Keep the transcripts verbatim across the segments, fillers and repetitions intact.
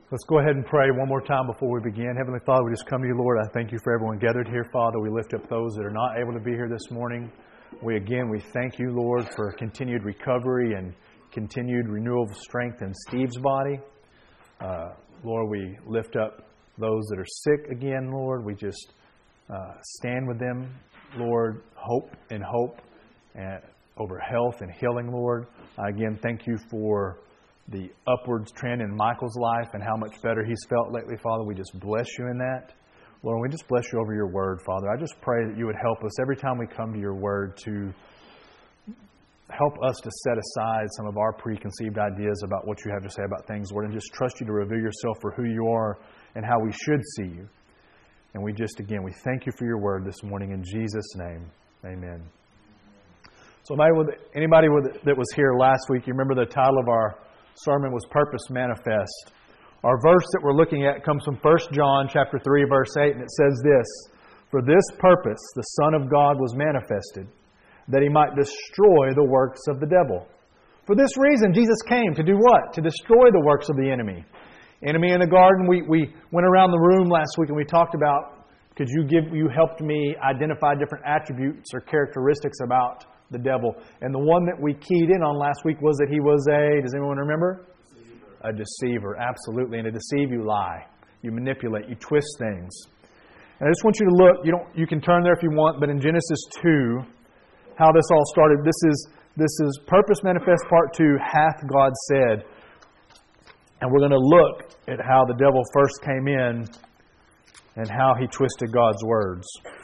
Let's go ahead and pray one more time before we begin. Heavenly Father, we just come to you, Lord. I thank you for everyone gathered here, Father. We lift up those that are not able to be here this morning. We again, we thank you, Lord, for continued recovery and continued renewal of strength in Steve's body. Uh, Lord, we lift up those that are sick again, Lord. We just uh, stand with them, Lord, hope and hope and over health and healing, Lord. I again thank you for the upwards trend in Michael's life and how much better he's felt lately, Father. We just bless you in that. Lord, we just bless you over your word, Father. I just pray that you would help us every time we come to your word to help us to set aside some of our preconceived ideas about what you have to say about things, Lord, and just trust you to reveal yourself for who you are and how we should see you. And we just, again, we thank you for your word this morning in Jesus' name. Amen. So anybody that was here last week, you remember the title of our sermon was Purpose Manifest. Our verse that we're looking at comes from First John chapter three, verse eight, and it says this: "For this purpose the Son of God was manifested, that He might destroy the works of the devil." For this reason, Jesus came to do what? To destroy the works of the enemy. Enemy in the garden, we, we went around the room last week and we talked about, could you give, you helped me identify different attributes or characteristics about the devil. And the one that we keyed in on last week was that he was a, does anyone remember? Deceiver. A deceiver, absolutely. And to deceive, you lie. You manipulate. You twist things. And I just want you to look, you don't, you can turn there if you want, but in Genesis two, how this all started. This is, this is Purpose Manifest Part two, Hath God Said. And we're going to look at how the devil first came in and how he twisted God's words.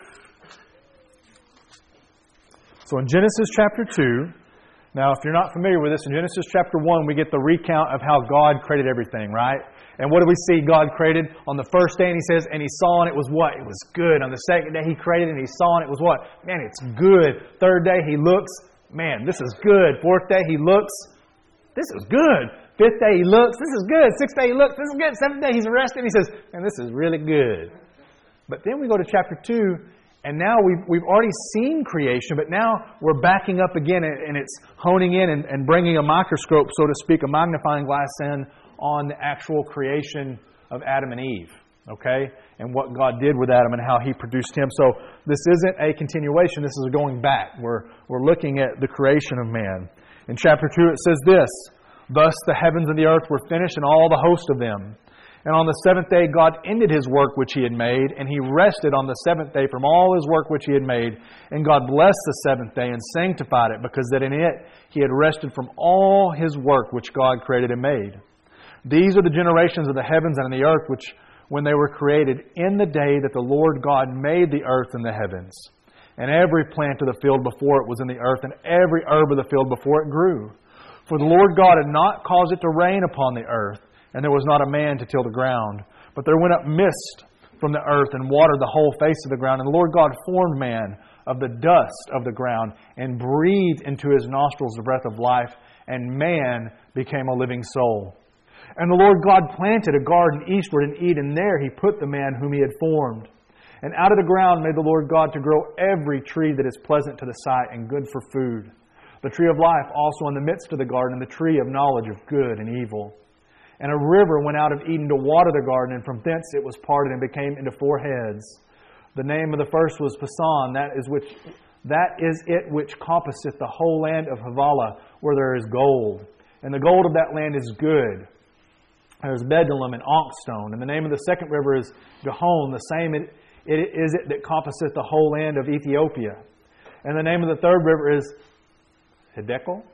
So in Genesis chapter two, now if you're not familiar with this, in Genesis chapter one, we get the recount of how God created everything, right? And what do we see God created? On the first day, and He says, and He saw and it was what? It was good. On the second day He created and He saw and it was what? Man, it's good. Third day He looks, man, this is good. Fourth day He looks, this is good. Fifth day He looks, this is good. Sixth day He looks, this is good. Seventh day He's rested and He says, man, this is really good. But then we go to chapter two, and now we've, we've already seen creation, but now we're backing up again, and it's honing in and, and bringing a microscope, so to speak, a magnifying glass in on the actual creation of Adam and Eve, okay? And what God did with Adam and how He produced him. So this isn't a continuation, this is a going back. We're, we're looking at the creation of man. In chapter two it says this: "Thus the heavens and the earth were finished, and all the host of them. And on the seventh day God ended His work which He had made, and He rested on the seventh day from all His work which He had made. And God blessed the seventh day and sanctified it, because that in it He had rested from all His work which God created and made. These are the generations of the heavens and the earth, which when they were created in the day that the Lord God made the earth and the heavens. And every plant of the field before it was in the earth, and every herb of the field before it grew. For the Lord God had not caused it to rain upon the earth, and there was not a man to till the ground. But there went up mist from the earth and watered the whole face of the ground. And the Lord God formed man of the dust of the ground and breathed into his nostrils the breath of life, and man became a living soul. And the Lord God planted a garden eastward in Eden. There He put the man whom He had formed. And out of the ground made the Lord God to grow every tree that is pleasant to the sight and good for food. The tree of life also in the midst of the garden, and the tree of knowledge of good and evil. And a river went out of Eden to water the garden, and from thence it was parted and became into four heads. The name of the first was Pison, that is which that is it which compasseth the whole land of Havilah, where there is gold. And the gold of that land is good. There is bdellium and onyx-stone. And the name of the second river is Gihon, the same it, it is it that compasseth the whole land of Ethiopia. And the name of the third river is Hiddekel.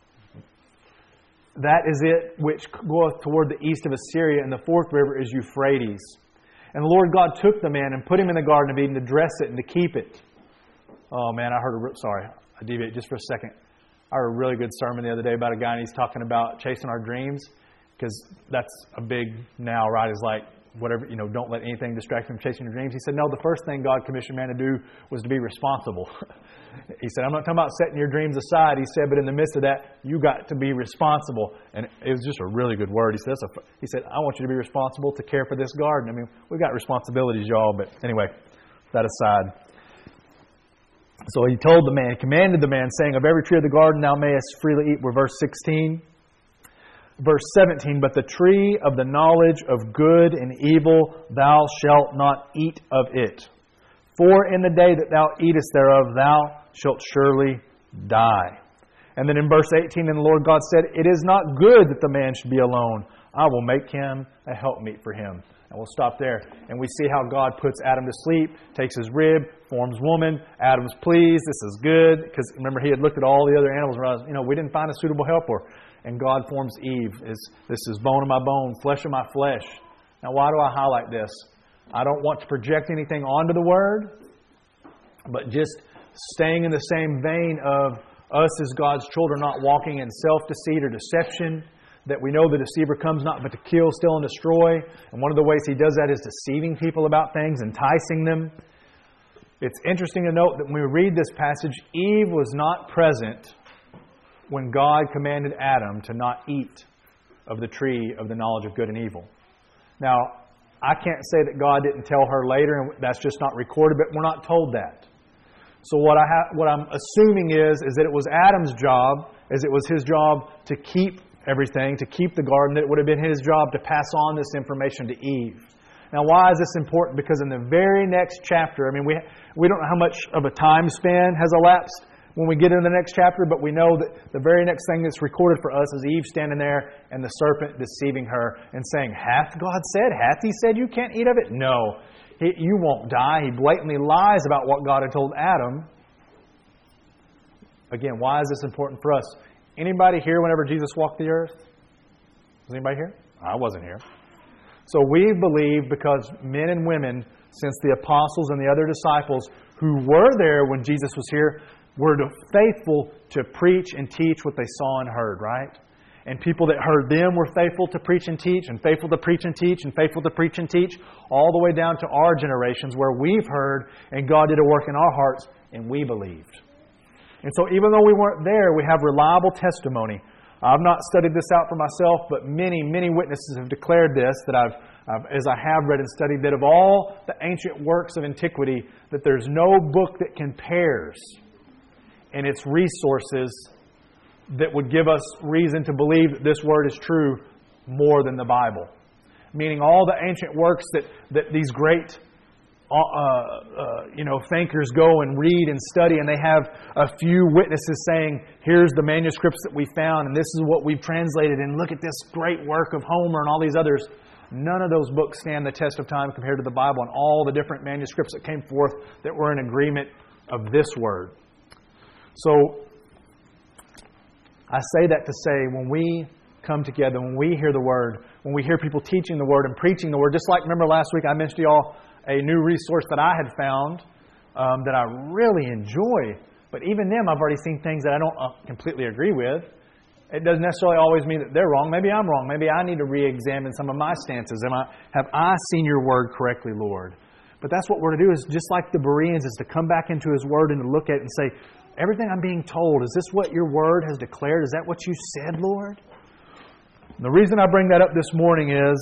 That is it which goeth toward the east of Assyria, and the fourth river is Euphrates. And the Lord God took the man and put him in the Garden of Eden to dress it and to keep it." Oh man, I heard a, sorry, I deviate just for a second. I heard a really good sermon the other day about a guy, and he's talking about chasing our dreams, because that's a big now, right? Is like, whatever, you know, don't let anything distract you from chasing your dreams. He said, no, the first thing God commissioned man to do was to be responsible. He said, I'm not talking about setting your dreams aside. He said, but in the midst of that, you got to be responsible. And it was just a really good word. He said, That's a, he said, I want you to be responsible to care for this garden. I mean, we've got responsibilities, y'all. But anyway, that aside. So He told the man, He commanded the man, saying, of every tree of the garden thou mayest freely eat. We're verse sixteen. verse seventeen, but the tree of the knowledge of good and evil, thou shalt not eat of it. For in the day that thou eatest thereof, thou shalt surely die. And then in verse eighteen, and the Lord God said, it is not good that the man should be alone. I will make him a helpmeet for him. And we'll stop there. And we see how God puts Adam to sleep, takes his rib, forms woman. Adam's pleased. This is good. Because remember, he had looked at all the other animals and realized, you know, we didn't find a suitable helper. And God forms Eve. Is This is bone of my bone, flesh of my flesh. Now, why do I highlight this? I don't want to project anything onto the Word, but just staying in the same vein of us as God's children not walking in self-deceit or deception, that we know the deceiver comes not but to kill, steal, and destroy. And one of the ways he does that is deceiving people about things, enticing them. It's interesting to note that when we read this passage, Eve was not present when God commanded Adam to not eat of the tree of the knowledge of good and evil. Now, I can't say that God didn't tell her later, and that's just not recorded, but we're not told that. So what, I ha- what I'm assuming is, is that it was Adam's job, as it was his job to keep everything, to keep the garden, that it would have been his job to pass on this information to Eve. Now, why is this important? Because in the very next chapter, I mean, we we don't know how much of a time span has elapsed when we get into the next chapter, but we know that the very next thing that's recorded for us is Eve standing there and the serpent deceiving her and saying, hath God said? Hath He said you can't eat of it? No, he, you won't die. He blatantly lies about what God had told Adam. Again, why is this important for us? Anybody here whenever Jesus walked the earth? Was anybody here? I wasn't here. So we believe because men and women, since the apostles and the other disciples who were there when Jesus was here, were faithful to preach and teach what they saw and heard, right? And people that heard them were faithful to preach and teach, and faithful to preach and teach, and faithful to preach and teach, all the way down to our generations where we've heard and God did a work in our hearts and we believed. And so even though we weren't there, we have reliable testimony. I've not studied this out for myself, but many, many witnesses have declared this, that I've, I've, as I have read and studied, that of all the ancient works of antiquity, that there's no book that compares in its resources that would give us reason to believe that this word is true more than the Bible. Meaning all the ancient works that, that these great Uh, uh, you know, thinkers go and read and study, and they have a few witnesses saying, here's the manuscripts that we found, and this is what we've translated, and look at this great work of Homer and all these others. None of those books stand the test of time compared to the Bible and all the different manuscripts that came forth that were in agreement of this word. So, I say that to say, when we come together, when we hear the Word, when we hear people teaching the Word and preaching the Word, just like, remember last week I mentioned to y'all a new resource that I had found um, that I really enjoy. But even them, I've already seen things that I don't uh, completely agree with. It doesn't necessarily always mean that they're wrong. Maybe I'm wrong. Maybe I need to re-examine some of my stances. Am I, have I seen your Word correctly, Lord? But that's what we're to do, is just like the Bereans, is to come back into His Word and to look at it and say, everything I'm being told, is this what your Word has declared? Is that what you said, Lord? The reason I bring that up this morning is,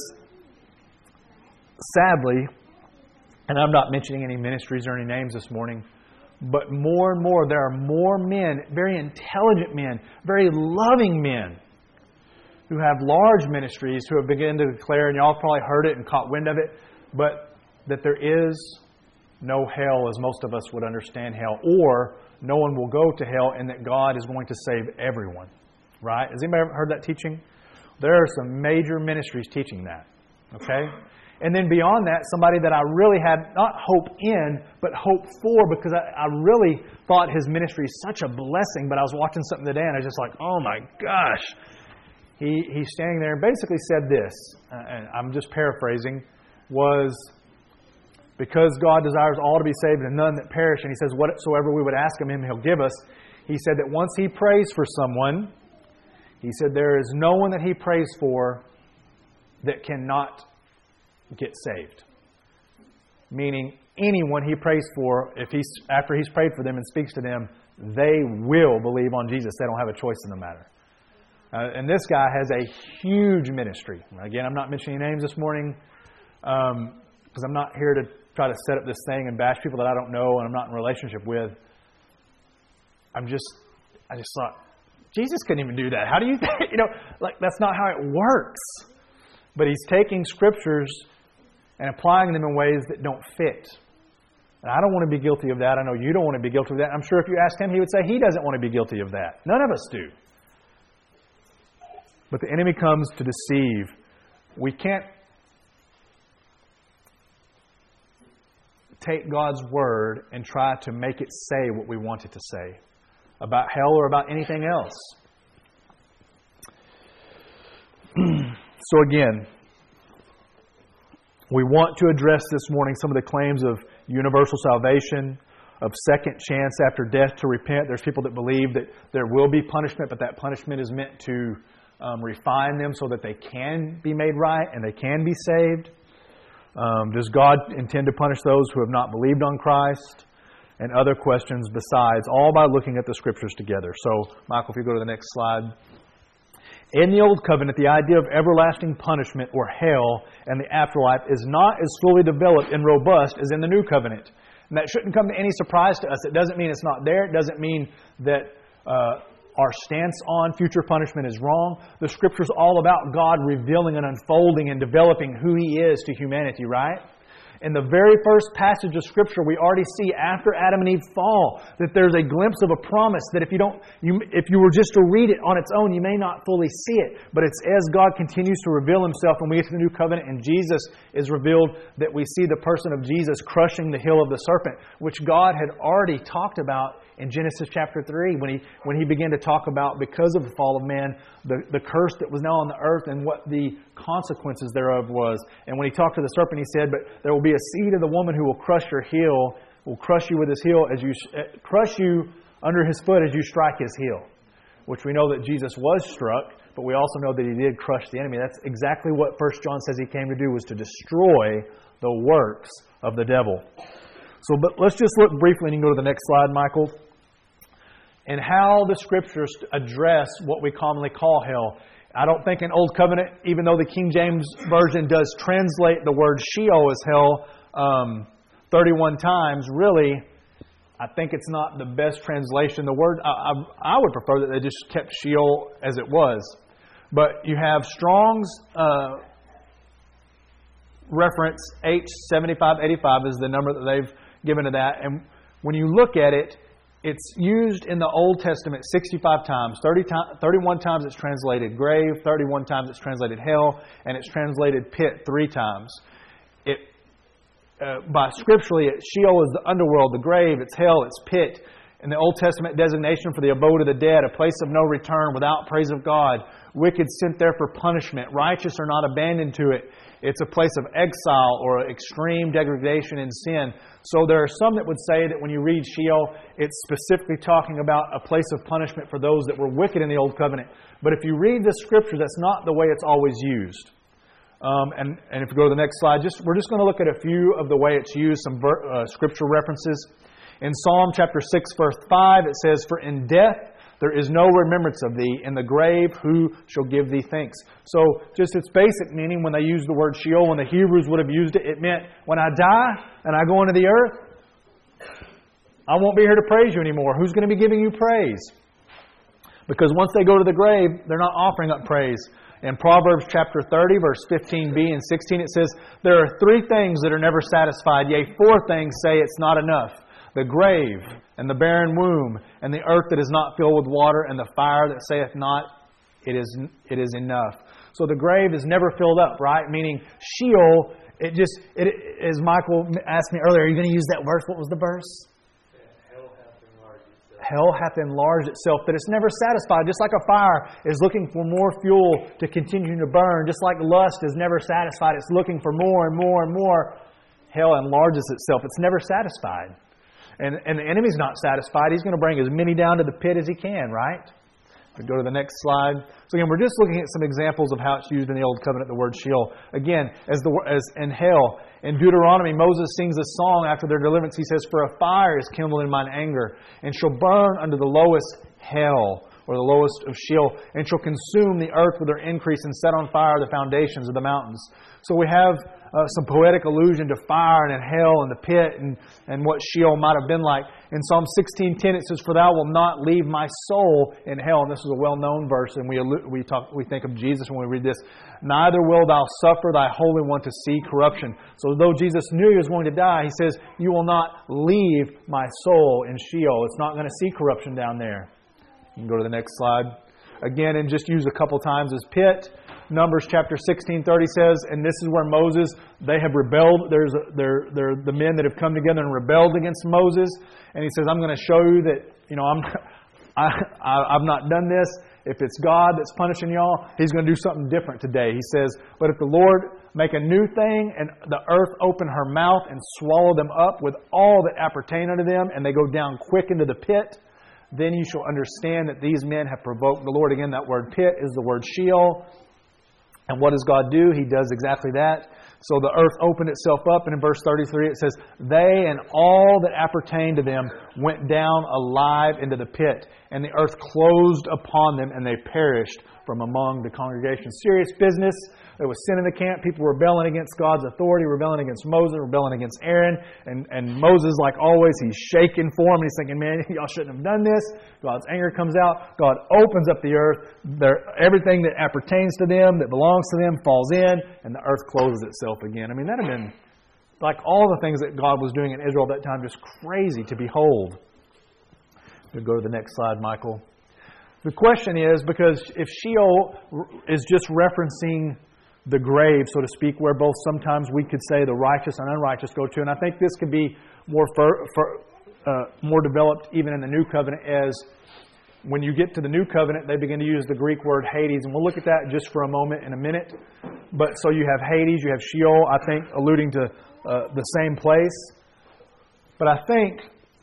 sadly, and I'm not mentioning any ministries or any names this morning, but more and more, there are more men, very intelligent men, very loving men, who have large ministries, who have begun to declare, and y'all have probably heard it and caught wind of it, but that there is no hell as most of us would understand hell, or no one will go to hell, and that God is going to save everyone. Right? Has anybody ever heard that teaching? There are some major ministries teaching that. Okay? And then beyond that, somebody that I really had not hope in, but hope for, because I, I really thought his ministry is such a blessing. But I was watching something today, and I was just like, oh my gosh. He He's standing there and basically said this, uh, and I'm just paraphrasing, was, because God desires all to be saved and none that perish, and He says, whatsoever we would ask of Him, He'll give us. He said that once He prays for someone, He said there is no one that He prays for that cannot get saved. Meaning anyone He prays for, if he's after He's prayed for them and speaks to them, they will believe on Jesus. They don't have a choice in the matter. Uh, and this guy has a huge ministry. Again, I'm not mentioning names this morning um, because I'm not here to try to set up this thing and bash people that I don't know and I'm not in a relationship with. I'm just, I just thought, Jesus couldn't even do that. How do you think? You know, like that's not how it works. But He's taking Scriptures and applying them in ways that don't fit. And I don't want to be guilty of that. I know you don't want to be guilty of that. I'm sure if you asked Him, He would say He doesn't want to be guilty of that. None of us do. But the enemy comes to deceive. We can't take God's Word and try to make it say what we want it to say about hell or about anything else. So again, we want to address this morning some of the claims of universal salvation, of second chance after death to repent. There's people that believe that there will be punishment, but that punishment is meant to um, refine them so that they can be made right and they can be saved. Um, does God intend to punish those who have not believed on Christ? And other questions besides, all by looking at the Scriptures together. So, Michael, if you go to the next slide. In the Old Covenant, the idea of everlasting punishment or hell and the afterlife is not as fully developed and robust as in the New Covenant. And that shouldn't come to any surprise to us. It doesn't mean it's not there. It doesn't mean that uh, our stance on future punishment is wrong. The Scripture's all about God revealing and unfolding and developing who He is to humanity, right? In the very first passage of Scripture, we already see after Adam and Eve fall that there's a glimpse of a promise that if you don't, you, if you were just to read it on its own, you may not fully see it. But it's as God continues to reveal Himself when we get to the New Covenant and Jesus is revealed that we see the person of Jesus crushing the heel of the serpent, which God had already talked about in Genesis chapter three when He when He began to talk about, because of the fall of man, the, the curse that was now on the earth and what the consequences thereof was. And when He talked to the serpent, He said, but there will be a seed of the woman who will crush your heel, will crush you with his heel as you crush you under his foot as you strike his heel. Which we know that Jesus was struck, but we also know that He did crush the enemy. That's exactly what First John says He came to do, was to destroy the works of the devil. So, but let's just look briefly, and you can go to the next slide, Michael, and how the Scriptures address what we commonly call hell. I don't think in Old Covenant, even though the King James Version does translate the word Sheol as hell um, thirty-one times, really, I think it's not the best translation. The word, I, I, I would prefer that they just kept Sheol as it was. But you have Strong's uh, reference, H seventy-five eighty-five is the number that they've given to that. And when you look at it, it's used in the Old Testament sixty-five times. thirty to- thirty-one times it's translated grave, thirty-one times it's translated hell, and it's translated pit three times. It, uh, by scripturally, it, Sheol is the underworld, the grave, it's hell, it's pit. In the Old Testament designation for the abode of the dead, a place of no return without praise of God. Wicked sent there for punishment. Righteous are not abandoned to it. It's a place of exile or extreme degradation in sin. So there are some that would say that when you read Sheol, it's specifically talking about a place of punishment for those that were wicked in the Old Covenant. But if you read the Scripture, that's not the way it's always used. Um, and, and if you go to the next slide, just we're just going to look at a few of the way it's used, some ver- uh, Scripture references. In Psalm chapter six, verse five, it says, "For in death there is no remembrance of thee. In the grave, who shall give thee thanks?" So, just its basic meaning, when they used the word Sheol, when the Hebrews would have used it, it meant, when I die and I go into the earth, I won't be here to praise you anymore. Who's going to be giving you praise? Because once they go to the grave, they're not offering up praise. In Proverbs chapter thirty, verse fifteen b and sixteen, it says, "There are three things that are never satisfied, yea, four things say it's not enough. The grave, and the barren womb, and the earth that is not filled with water, and the fire that saith not, it is it is enough." So the grave is never filled up, right? Meaning Sheol, it just, it, as Michael asked me earlier, are you going to use that verse? What was the verse? Hell hath enlarged itself. Hell hath enlarged itself, that it's never satisfied. Just like a fire is looking for more fuel to continue to burn, just like lust is never satisfied, it's looking for more and more and more. Hell enlarges itself. It's never satisfied. And, and the enemy's not satisfied. He's going to bring as many down to the pit as he can, right? We go to the next slide. So again, we're just looking at some examples of how it's used in the Old Covenant, the word Sheol. Again, as the as in hell. In Deuteronomy, Moses sings a song after their deliverance. He says, "For a fire is kindled in mine anger, and shall burn under the lowest hell. or the lowest of Sheol, and shall consume the earth with their increase and set on fire the foundations of the mountains. So we have uh, some poetic allusion to fire and hell and the pit and, and what Sheol might have been like. In Psalm sixteen ten it says, "For thou wilt not leave my soul in hell." And this is a well-known verse, and we we talk we think of Jesus when we read this. "Neither will thou suffer thy Holy One to see corruption." So though Jesus knew He was going to die, He says, "You will not leave my soul in Sheol." It's not going to see corruption down there. You can go to the next slide. Again, and just use a couple times as pit. Numbers chapter sixteen thirty says, and this is where Moses, they have rebelled. There's a, they're, they're the men that have come together and rebelled against Moses. And he says, "I'm going to show you that, you know, I'm, I, I, I've not done this. If it's God that's punishing y'all, He's going to do something different today." He says, "But if the Lord make a new thing, and the earth open her mouth and swallow them up with all that appertain unto them, and they go down quick into the pit, then you shall understand that these men have provoked the Lord." Again, that word pit is the word Sheol. And what does God do? He does exactly that. So the earth opened itself up, and in verse thirty-three it says, "They and all that appertained to them went down alive into the pit, and the earth closed upon them, and they perished from among the congregation." Serious business. There was sin in the camp. People were rebelling against God's authority, rebelling against Moses, rebelling against Aaron. And, and Moses, like always, he's shaking for them. He's thinking, man, y'all shouldn't have done this. God's anger comes out. God opens up the earth. There, everything that appertains to them, that belongs to them, falls in, and the earth closes itself again. I mean, that would have been, like all the things that God was doing in Israel at that time, just crazy to behold. We'll go to the next slide, Michael. The question is, because if Sheol is just referencing the grave, so to speak, where both sometimes we could say the righteous and unrighteous go to, and I think this could be more for, for, uh, more developed even in the New Covenant, as when you get to the New Covenant, they begin to use the Greek word Hades, and we'll look at that just for a moment in a minute. But so you have Hades, you have Sheol, I think alluding to uh, the same place. But I think,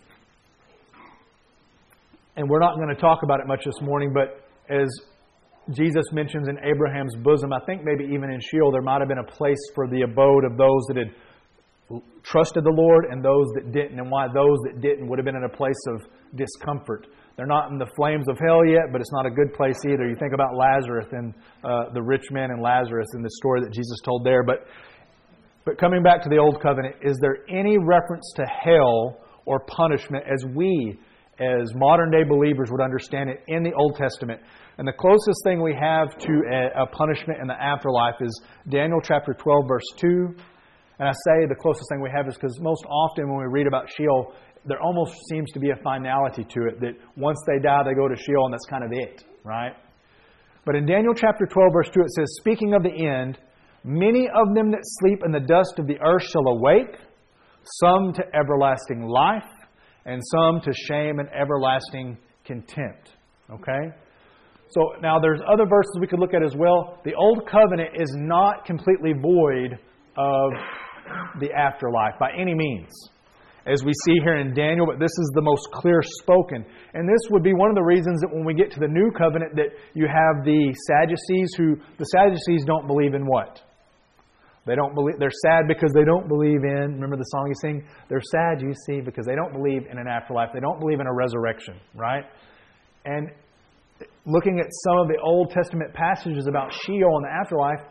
and we're not going to talk about it much this morning, but as Jesus mentions in Abraham's bosom, I think maybe even in Sheol there might have been a place for the abode of those that had trusted the Lord and those that didn't, and why those that didn't would have been in a place of discomfort. They're not in the flames of hell yet, but it's not a good place either. You think about Lazarus and uh, the rich man and Lazarus and the story that Jesus told there. But, but coming back to the Old Covenant, is there any reference to hell or punishment as we, as modern-day believers, would understand it in the Old Testament? And the closest thing we have to a, a punishment in the afterlife is Daniel chapter twelve, verse two. And I say the closest thing we have is because most often when we read about Sheol, there almost seems to be a finality to it, that once they die, they go to Sheol, and that's kind of it, right? But in Daniel chapter twelve, verse two, it says, "Speaking of the end, many of them that sleep in the dust of the earth shall awake, some to everlasting life, and some to shame and everlasting contempt." Okay? So now there's other verses we could look at as well. The Old Covenant is not completely void of the afterlife by any means, as we see here in Daniel, but this is the most clear spoken. And this would be one of the reasons that when we get to the New Covenant that you have the Sadducees, who, the Sadducees don't believe in what? They don't believe, they're sad because they don't believe in, remember the song you sing? They're sad, you see, because they don't believe in an afterlife. They don't believe in a resurrection, right? And looking at some of the Old Testament passages about Sheol and the afterlife,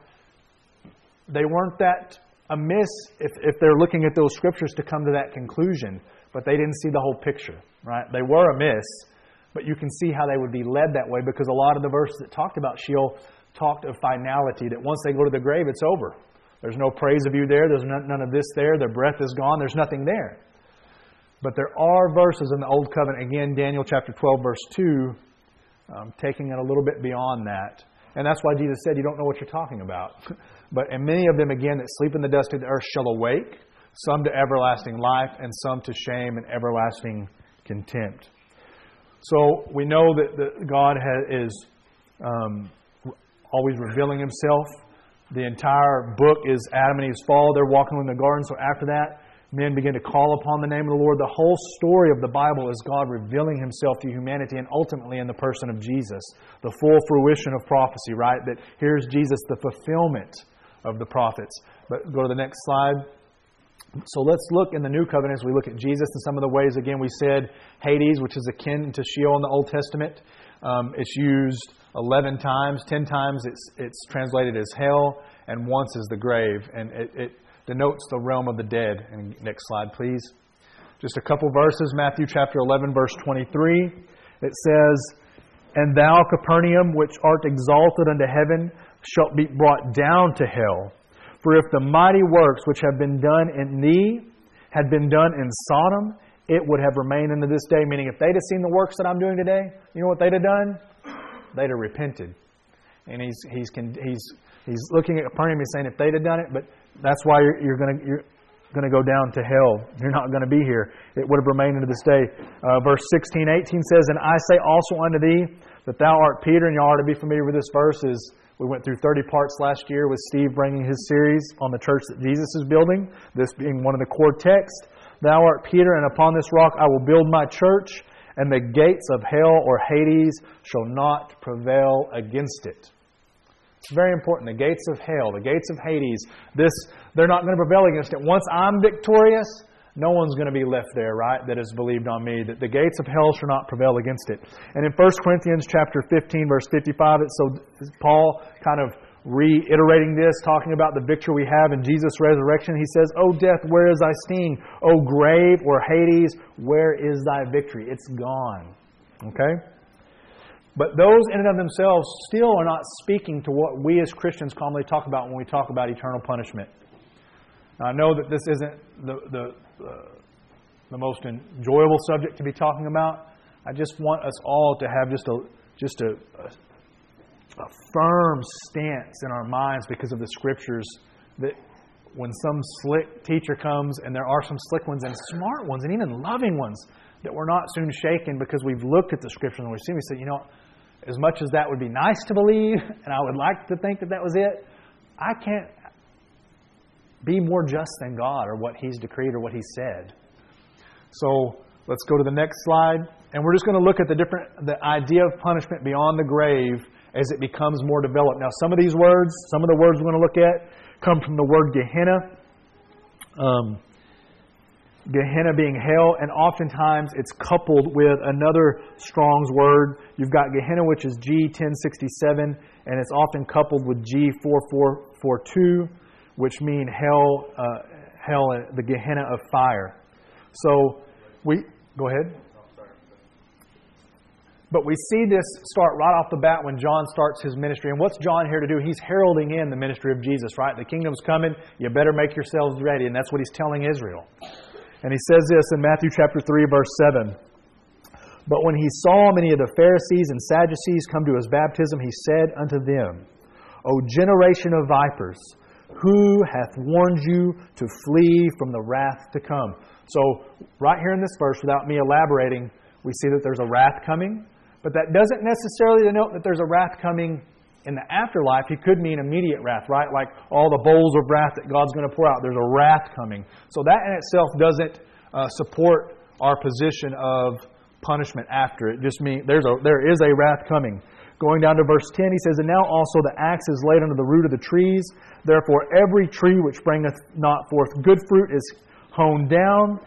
they weren't that amiss if, if they're looking at those scriptures to come to that conclusion, but they didn't see the whole picture, right? They were amiss, but you can see how they would be led that way, because a lot of the verses that talked about Sheol talked of finality, that once they go to the grave, it's over. There's no praise of you there. There's none of this there. Their breath is gone. There's nothing there. But there are verses in the Old Covenant, again, Daniel chapter twelve, verse two, um, taking it a little bit beyond that. And that's why Jesus said, you don't know what you're talking about. But and many of them, again, that sleep in the dust of the earth shall awake, some to everlasting life, and some to shame and everlasting contempt. So we know that the, God has, is um, always revealing Himself. The entire book is Adam and Eve's fall. They're walking in the garden. So after that, men begin to call upon the name of the Lord. The whole story of the Bible is God revealing Himself to humanity, and ultimately in the person of Jesus. The full fruition of prophecy, right? That here's Jesus, the fulfillment of the prophets. But go to the next slide. So let's look in the New Covenant as we look at Jesus and some of the ways, again, we said Hades, which is akin to Sheol in the Old Testament. Um, it's used eleven times. Ten times it's it's translated as hell, and once as the grave. And it, it denotes the realm of the dead. And next slide, please. Just a couple verses. Matthew chapter eleven, verse twenty-three. It says, "And thou, Capernaum, which art exalted unto heaven, shalt be brought down to hell. For if the mighty works which have been done in thee had been done in Sodom, it would have remained unto this day." Meaning, if they'd have seen the works that I'm doing today, you know what they'd have done? They'd have repented. And he's he's he's he's looking at Capernaum. He's saying, if they'd have done it, but that's why you're, you're going to you're going to go down to hell. You're not going to be here. It would have remained unto this day. Uh, verse sixteen, eighteen says, "And I say also unto thee that thou art Peter," and you ought to be familiar with this verse. Is we went through thirty parts last year with Steve bringing his series on the church that Jesus is building, this being one of the core texts. "Thou art Peter, and upon this rock I will build my church, and the gates of hell or Hades shall not prevail against it." It's very important. The gates of hell, the gates of Hades, this they're not going to prevail against it. Once I'm victorious, no one's going to be left there, right, that has believed on me. That the gates of hell shall not prevail against it. And in First Corinthians chapter fifteen, verse fifty-five, it's so Paul kind of reiterating this, talking about the victory we have in Jesus' resurrection. He says, "O death, where is thy sting? O grave or Hades, where is thy victory?" It's gone. Okay? But those in and of themselves still are not speaking to what we as Christians commonly talk about when we talk about eternal punishment. Now, I know that this isn't the, the, uh, the most enjoyable subject to be talking about. I just want us all to have just a just a, a, a firm stance in our minds because of the Scriptures, that when some slick teacher comes, and there are some slick ones and smart ones and even loving ones, that we're not soon shaken because we've looked at the Scriptures and we've seen, we say, you know, as much as that would be nice to believe, and I would like to think that that was it, I can't be more just than God or what He's decreed or what He said. So let's go to the next slide. And we're just going to look at the different, the idea of punishment beyond the grave as it becomes more developed. Now, some of these words, some of the words we're going to look at come from the word Gehenna. Um, Gehenna being hell, and oftentimes it's coupled with another Strong's word. You've got Gehenna, which is G ten sixty-seven, and it's often coupled with G forty-four forty-two, which mean hell, uh, hell, the Gehenna of fire. So we go ahead. But we see this start right off the bat when John starts his ministry. And what's John here to do? He's heralding in the ministry of Jesus, right? The kingdom's coming. You better make yourselves ready. And that's what he's telling Israel. And he says this in Matthew chapter three, verse seven. "But when he saw many of the Pharisees and Sadducees come to his baptism, he said unto them, O generation of vipers, who hath warned you to flee from the wrath to come?" So right here in this verse, without me elaborating, we see that there's a wrath coming. But that doesn't necessarily denote that there's a wrath coming in the afterlife. It could mean immediate wrath, right? Like all the bowls of wrath that God's going to pour out. There's a wrath coming. So that in itself doesn't uh, support our position of punishment after. It just means there's a, there is a wrath coming. Going down to verse ten, he says, "And now also the axe is laid under the root of the trees. Therefore every tree which bringeth not forth good fruit is hewn down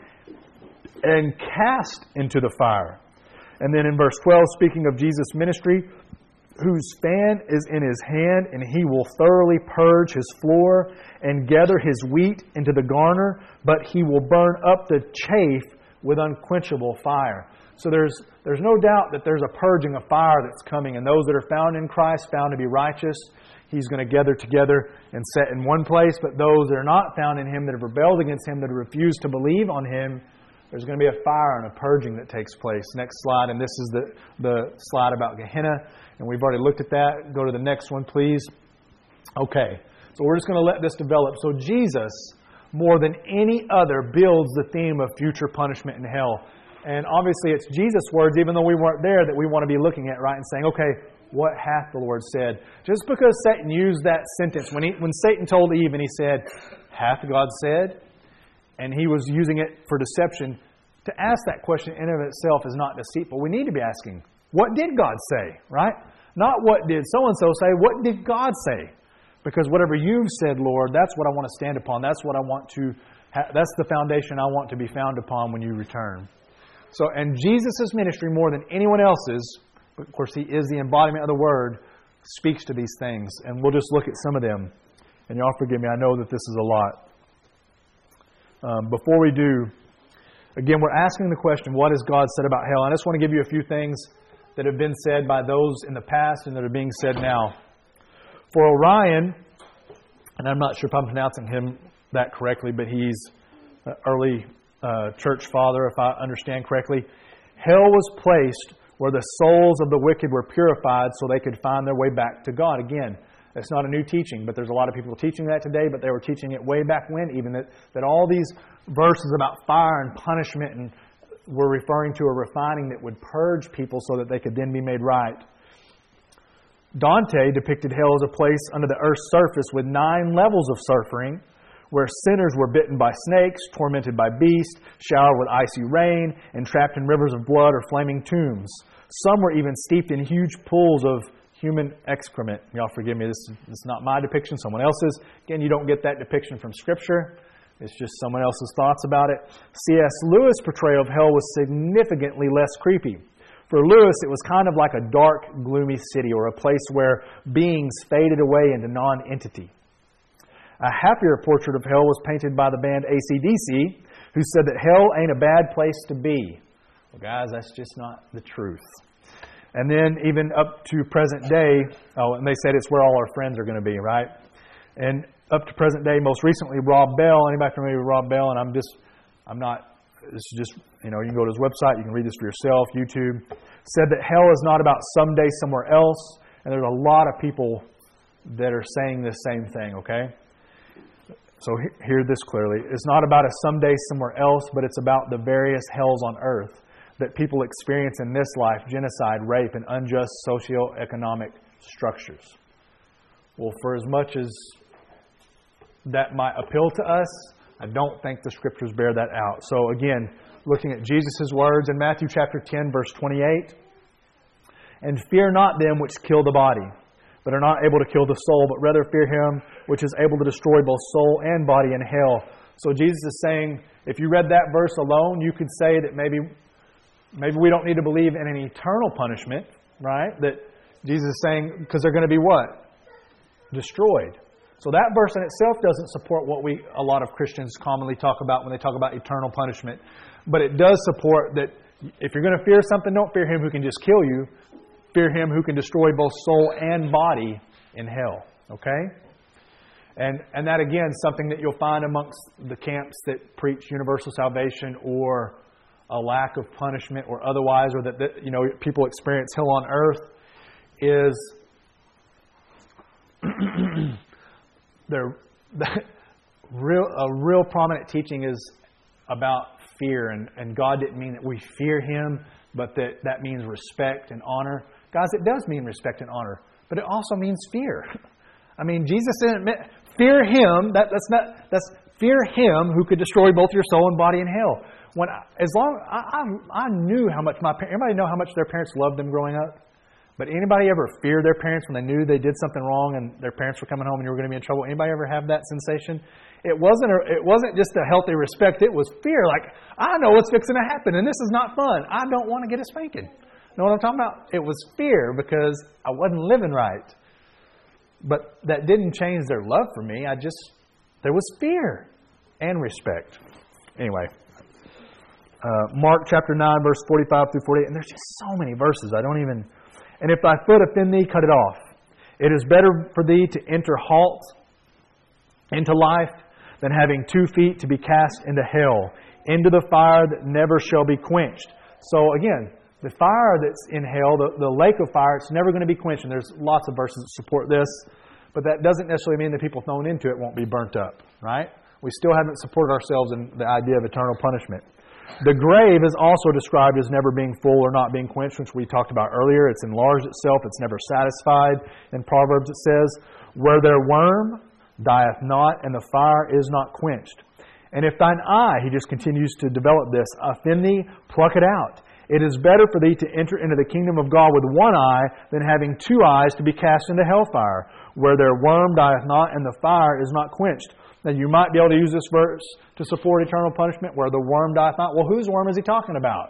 and cast into the fire." And then in verse twelve, speaking of Jesus' ministry, "Whose fan is in his hand, and he will thoroughly purge his floor and gather his wheat into the garner, but he will burn up the chaff with unquenchable fire." So there's there's no doubt that there's a purging of fire that's coming, and those that are found in Christ, found to be righteous, He's going to gather together and set in one place. But those that are not found in Him, that have rebelled against Him, that have refused to believe on Him, there's going to be a fire and a purging that takes place. Next slide, and this is the, the slide about Gehenna, and we've already looked at that. Go to the next one, please. Okay, so we're just going to let this develop. So Jesus, more than any other, builds the theme of future punishment in hell. And obviously it's Jesus' words, even though we weren't there, that we want to be looking at, right? And saying, okay, what hath the Lord said? Just because Satan used that sentence, when he, when Satan told Eve and he said, hath God said? And he was using it for deception. To ask that question in and of itself is not deceitful. We need to be asking, what did God say, right? Not what did so-and-so say, what did God say? Because whatever you've said, Lord, that's what I want to stand upon. That's what I want to, ha- that's the foundation I want to be found upon when you return. So, and Jesus' ministry, more than anyone else's, was to but of course He is the embodiment of the Word, speaks to these things. And we'll just look at some of them. And y'all forgive me, I know that this is a lot. Um, before we do, again, we're asking the question, what has God said about hell? I just want to give you a few things that have been said by those in the past and that are being said now. For Orion, and I'm not sure if I'm pronouncing him that correctly, but he's an early uh, church father, if I understand correctly. Hell was placed where the souls of the wicked were purified so they could find their way back to God. Again, that's not a new teaching, but there's a lot of people teaching that today, but they were teaching it way back when, even that, that all these verses about fire and punishment and were referring to a refining that would purge people so that they could then be made right. Dante depicted hell as a place under the earth's surface with nine levels of suffering, where sinners were bitten by snakes, tormented by beasts, showered with icy rain, and trapped in rivers of blood or flaming tombs. Some were even steeped in huge pools of human excrement. Y'all forgive me, this is not my depiction, someone else's. Again, you don't get that depiction from Scripture. It's just someone else's thoughts about it. C S Lewis' portrayal of hell was significantly less creepy. For Lewis, it was kind of like a dark, gloomy city or a place where beings faded away into non-entity. A happier portrait of hell was painted by the band A C D C, who said that hell ain't a bad place to be. Well, guys, that's just not the truth. And then even up to present day, oh, and they said it's where all our friends are going to be, right? And up to present day, most recently, Rob Bell. Anybody familiar with Rob Bell? And I'm just, I'm not, this is just, you know, you can go to his website, you can read this for yourself, YouTube. Said that hell is not about someday somewhere else. And there's a lot of people that are saying this same thing, okay? So hear this clearly. It's not about a someday somewhere else, but it's about the various hells on earth that people experience in this life: genocide, rape, and unjust socioeconomic structures. Well, for as much as that might appeal to us, I don't think the Scriptures bear that out. So again, looking at Jesus' words in Matthew chapter ten, verse twenty-eight, "And fear not them which kill the body, but are not able to kill the soul, but rather fear Him which is able to destroy both soul and body in hell." So Jesus is saying, if you read that verse alone, you could say that maybe maybe we don't need to believe in an eternal punishment, right? That Jesus is saying, because they're going to be what? Destroyed. So that verse in itself doesn't support what we a lot of Christians commonly talk about when they talk about eternal punishment. But it does support that if you're going to fear something, don't fear Him who can just kill you. Fear Him who can destroy both soul and body in hell. Okay? And and that, again, is something that you'll find amongst the camps that preach universal salvation or a lack of punishment or otherwise, or that, that you know people experience hell on earth, is they're, real a real prominent teaching is about fear, and, and God didn't mean that we fear Him, but that that means respect and honor. Guys, it does mean respect and honor, but it also means fear. I mean, Jesus didn't mean, fear Him. That, that's not that's fear Him who could destroy both your soul and body in hell. When I, as long I, I I knew how much my parents. Anybody know how much their parents loved them growing up? But anybody ever fear their parents when they knew they did something wrong and their parents were coming home and you were going to be in trouble? Anybody ever have that sensation? It wasn't a, it wasn't just a healthy respect. It was fear. Like, I know what's fixing to happen and this is not fun. I don't want to get a spanking. Know what I'm talking about? It was fear because I wasn't living right. But that didn't change their love for me. I just, there was fear and respect. Anyway, uh, Mark chapter nine, verse forty-five through forty-eight. And there's just so many verses. I don't even... And if thy foot offend thee, cut it off. It is better for thee to enter halt into life than having two feet to be cast into hell, into the fire that never shall be quenched. So again, the fire that's in hell, the, the lake of fire, it's never going to be quenched. And there's lots of verses that support this. But that doesn't necessarily mean that people thrown into it won't be burnt up, right? We still haven't supported ourselves in the idea of eternal punishment. The grave is also described as never being full or not being quenched, which we talked about earlier. It's enlarged itself. It's never satisfied. In Proverbs it says, "Where their worm dieth not, and the fire is not quenched. And if thine eye," he just continues to develop this, "offend thee, pluck it out. It is better for thee to enter into the kingdom of God with one eye than having two eyes to be cast into hellfire, where their worm dieth not, and the fire is not quenched." Now, you might be able to use this verse to support eternal punishment, where the worm dieth not. Well, whose worm is he talking about?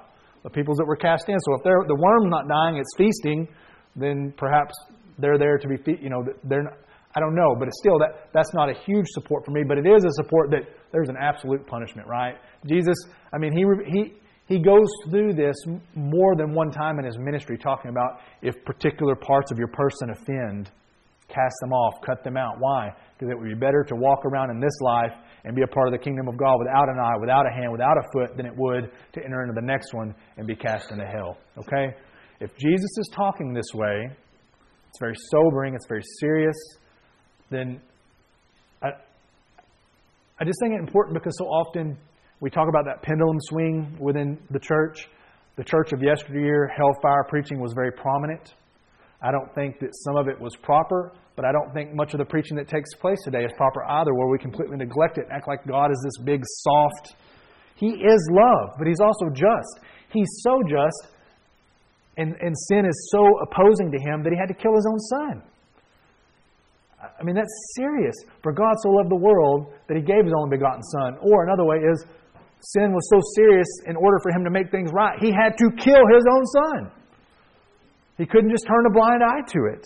the peoples that were cast in. So if they're, the worm's not dying, it's feasting, then perhaps they're there to be, fe- you know, they're not, I don't know, but it's still, that that's not a huge support for me, but it is a support that there's an absolute punishment, right? Jesus, I mean, he he he goes through this more than one time in His ministry, talking about if particular parts of your person offend, cast them off, cut them out. Why? Because it would be better to walk around in this life and be a part of the kingdom of God without an eye, without a hand, without a foot, than it would to enter into the next one and be cast into hell. Okay? If Jesus is talking this way, it's very sobering, it's very serious, then I, I just think it's important because so often we talk about that pendulum swing within the church. The church of yesteryear, hellfire preaching was very prominent. I don't think that some of it was proper, but I don't think much of the preaching that takes place today is proper either, where we completely neglect it and act like God is this big, soft. He is love, but He's also just. He's so just, and, and sin is so opposing to Him that He had to kill His own Son. I mean, that's serious. For God so loved the world that He gave His only begotten Son. Or another way is, sin was so serious, in order for Him to make things right, He had to kill His own Son. He couldn't just turn a blind eye to it.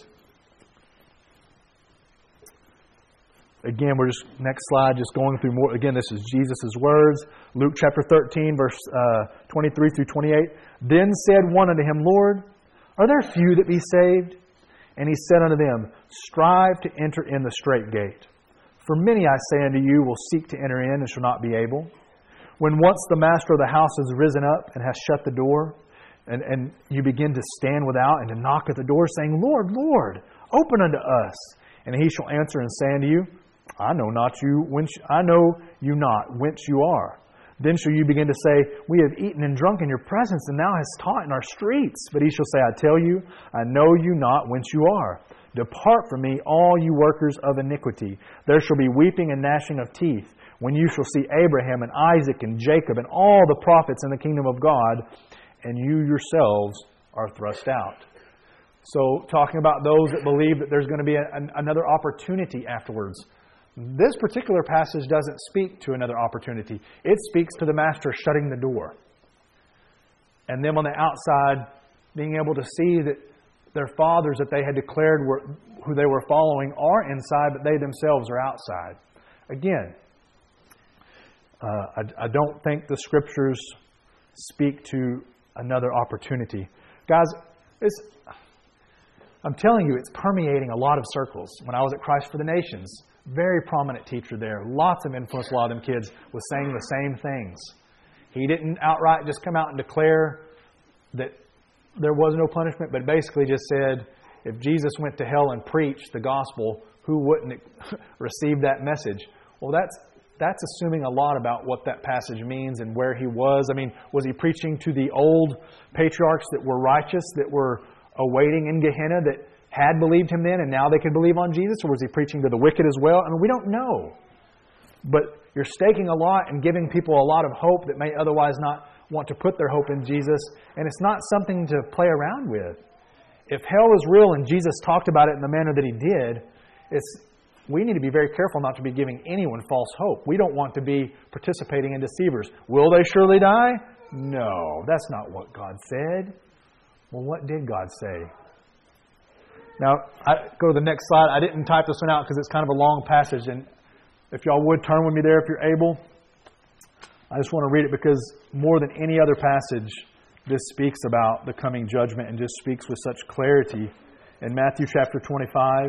Again, we're just, next slide, just going through more. Again, this is Jesus' words. Luke chapter thirteen, verse uh, twenty-three through twenty-eight. Then said one unto Him, Lord, are there few that be saved? And He said unto them, Strive to enter in the strait gate. For many, I say unto you, will seek to enter in and shall not be able. When once the master of the house has risen up and has shut the door, and, and you begin to stand without and to knock at the door, saying, Lord, Lord, open unto us. And He shall answer and say unto you, I know not you, whence, I know you not whence you are. Then shall you begin to say, We have eaten and drunk in your presence, and thou hast taught in our streets. But He shall say, I tell you, I know you not whence you are. Depart from me, all you workers of iniquity. There shall be weeping and gnashing of teeth, when you shall see Abraham and Isaac and Jacob and all the prophets in the kingdom of God, and you yourselves are thrust out. So, talking about those that believe that there's going to be a, an, another opportunity afterwards. This particular passage doesn't speak to another opportunity. It speaks to the master shutting the door. And them on the outside being able to see that their fathers that they had declared were who they were following are inside, but they themselves are outside. Again, uh, I, I don't think the Scriptures speak to another opportunity. Guys, it's, I'm telling you, it's permeating a lot of circles. When I was at Christ for the Nations, very prominent teacher there, lots of influence, a lot of them kids, was saying the same things. He didn't outright just come out and declare that there was no punishment, but basically just said, if Jesus went to hell and preached the gospel, who wouldn't receive that message? Well, that's that's assuming a lot about what that passage means and where He was. I mean, was He preaching to the old patriarchs that were righteous, that were awaiting in Gehenna, that had believed Him then and now they could believe on Jesus? Or was He preaching to the wicked as well? I mean, we don't know. But you're staking a lot and giving people a lot of hope that may otherwise not want to put their hope in Jesus. And it's not something to play around with. If hell is real and Jesus talked about it in the manner that He did, it's we need to be very careful not to be giving anyone false hope. We don't want to be participating in deceivers. Will they surely die? No, that's not what God said. Well, what did God say? Now, I go to the next slide. I didn't type this one out because it's kind of a long passage. And if y'all would turn with me there if you're able. I just want to read it because more than any other passage, this speaks about the coming judgment and just speaks with such clarity. In Matthew chapter twenty-five.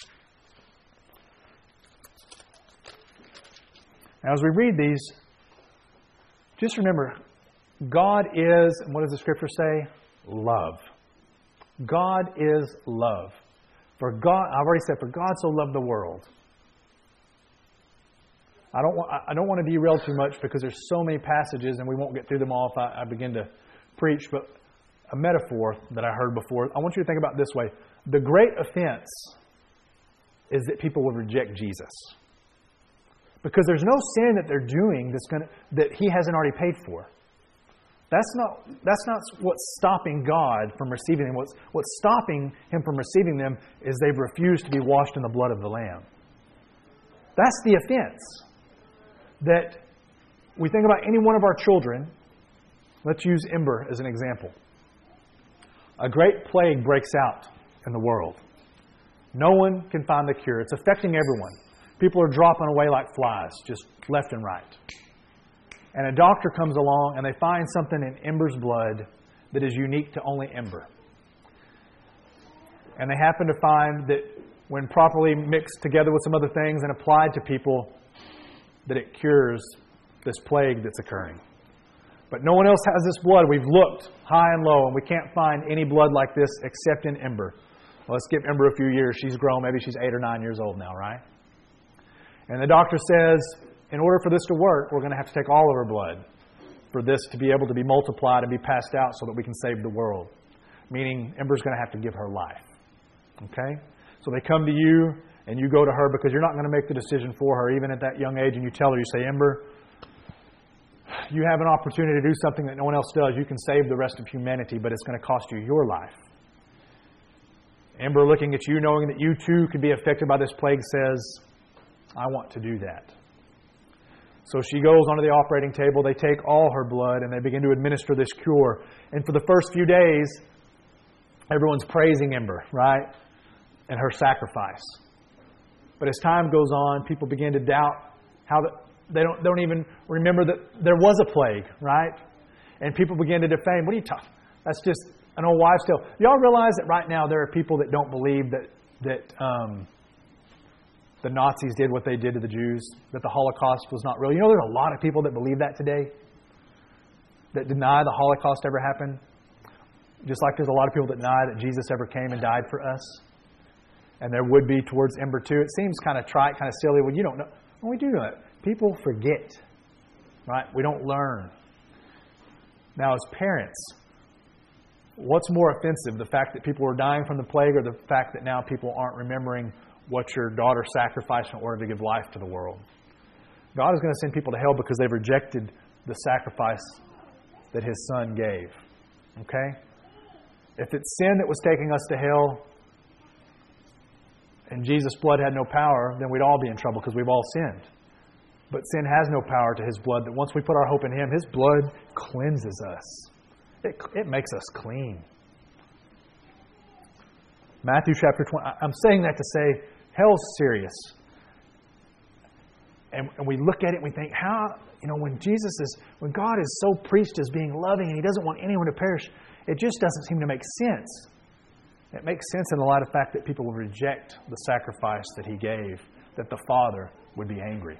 Now, as we read these, just remember, God is, what does the Scripture say? Love. God is love. For God, I've already said, for God so loved the world. I don't want, I don't want to derail too much because there's so many passages and we won't get through them all if I, I begin to preach. But a metaphor that I heard before, I want you to think about it this way. The great offense is that people will reject Jesus. Because there's no sin that they're doing that's going to, that He hasn't already paid for. That's not, that's not what's stopping God from receiving them. What's, what's stopping Him from receiving them is they've refused to be washed in the blood of the Lamb. That's the offense. That we think about any one of our children, Let's use ember as an example. A great plague breaks out in the world. No one can find the cure. It's affecting everyone. People are dropping away like flies, just left and right. And a doctor comes along and they find something in Ember's blood that is unique to only Ember. And they happen to find that when properly mixed together with some other things and applied to people, that it cures this plague that's occurring. But no one else has this blood. We've looked high and low, and we can't find any blood like this except in Ember. Well, let's give Ember a few years. She's grown. Maybe she's eight or nine years old now, right? And the doctor says, in order for this to work, we're going to have to take all of her blood for this to be able to be multiplied and be passed out so that we can save the world. Meaning, Ember's going to have to give her life. Okay? So they come to you, and you go to her because you're not going to make the decision for her, even at that young age, and you tell her, you say, Ember, you have an opportunity to do something that no one else does. You can save the rest of humanity, but it's going to cost you your life. Ember, looking at you, knowing that you too could be affected by this plague, says, I want to do that. So she goes onto the operating table. They take all her blood and they begin to administer this cure. And for the first few days, everyone's praising Ember, right? And her sacrifice. But as time goes on, people begin to doubt how the, they don't, don't even remember that there was a plague, right? And people begin to defame. What are you talking? That's just an old wives' tale. Y'all realize that right now there are people that don't believe that that um, the Nazis did what they did to the Jews, that the Holocaust was not real. You know, there's a lot of people that believe that today, that deny the Holocaust ever happened. Just like there's a lot of people that deny that Jesus ever came and died for us. And there would be towards Ember too. It seems kind of trite, kind of silly. Well, you don't know. Well, we do know it. People forget, right? We don't learn. Now, as parents, what's more offensive, the fact that people are dying from the plague or the fact that now people aren't remembering what your daughter sacrificed in order to give life to the world? God is going to send people to hell because they've rejected the sacrifice that His Son gave. Okay? If it's sin that was taking us to hell and Jesus' blood had no power, then we'd all be in trouble because we've all sinned. But sin has no power to His blood, that once we put our hope in Him, His blood cleanses us. It, it makes us clean. Matthew chapter twenty. I'm saying that to say, hell's serious. And, and we look at it and we think, how, you know, when Jesus is, when God is so preached as being loving and He doesn't want anyone to perish, it just doesn't seem to make sense. It makes sense in the light of the fact that people will reject the sacrifice that He gave, that the Father would be angry.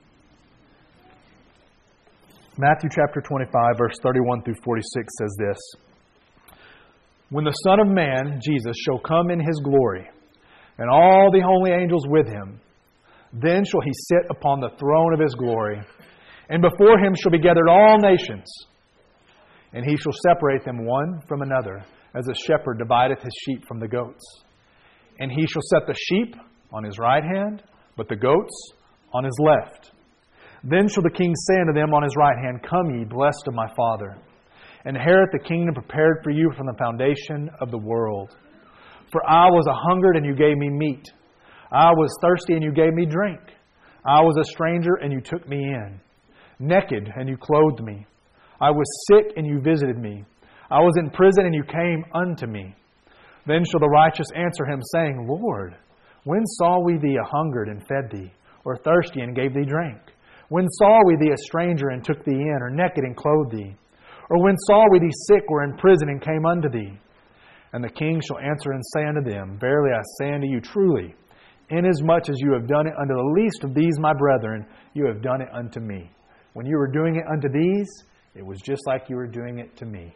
Matthew chapter twenty-five, verse thirty-one through forty-six says this. When the Son of Man, Jesus, shall come in His glory, and all the holy angels with Him, then shall He sit upon the throne of His glory, and before Him shall be gathered all nations, and He shall separate them one from another, as a shepherd divideth his sheep from the goats. And He shall set the sheep on His right hand, but the goats on His left. Then shall the King say unto them on His right hand, Come ye, blessed of my Father, inherit the kingdom prepared for you from the foundation of the world. For I was a hungered, and you gave me meat. I was thirsty, and you gave me drink. I was a stranger, and you took me in. Naked, and you clothed me. I was sick, and you visited me. I was in prison, and you came unto me. Then shall the righteous answer Him, saying, Lord, when saw we Thee a hungered, and fed Thee, or thirsty, and gave Thee drink? When saw we Thee a stranger, and took Thee in, or naked, and clothed Thee? Or when saw we Thee sick, or in prison, and came unto Thee? And the King shall answer and say unto them, Verily I say unto you, truly, inasmuch as you have done it unto the least of these my brethren, you have done it unto me. When you were doing it unto these, it was just like you were doing it to me.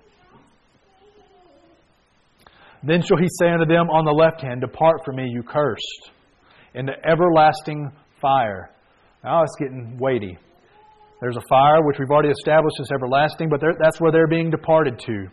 Then shall He say unto them on the left hand, Depart from me, you cursed, into everlasting fire. Now it's getting weighty. There's a fire, which we've already established is everlasting, but that's where they're being departed to.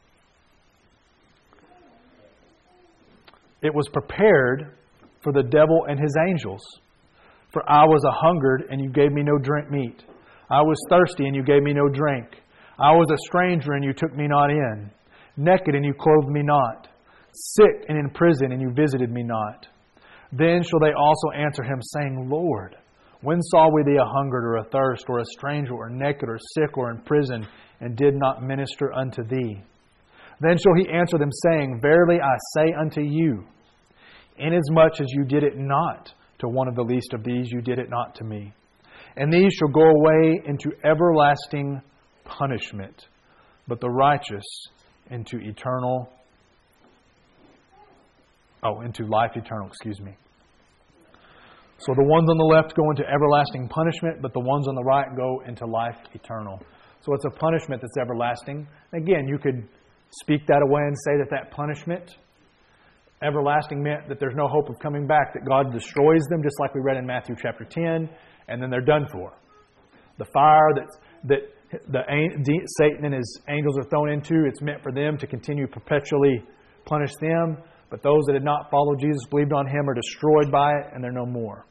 It was prepared for the devil and his angels. For I was a hungered, and you gave me no drink meat. I was thirsty, and you gave me no drink. I was a stranger, and you took me not in. Naked, and you clothed me not. Sick and in prison, and you visited me not. Then shall they also answer Him, saying, Lord, when saw we Thee a hungered, or a thirst, or a stranger, or naked, or sick, or in prison, and did not minister unto thee? Then shall he answer them, saying, Verily I say unto you, inasmuch as you did it not to one of the least of these, you did it not to me. And these shall go away into everlasting punishment, but the righteous into eternal, oh, into life eternal, excuse me. So the ones on the left go into everlasting punishment, but the ones on the right go into life eternal. So it's a punishment that's everlasting. Again, you could speak that away and say that that punishment, everlasting, meant that there's no hope of coming back, that God destroys them, just like we read in Matthew chapter ten, and then they're done for. The fire that that the Satan and his angels are thrown into, it's meant for them to continue perpetually punish them. But those that did not follow Jesus, believed on Him, are destroyed by it, and they're no more.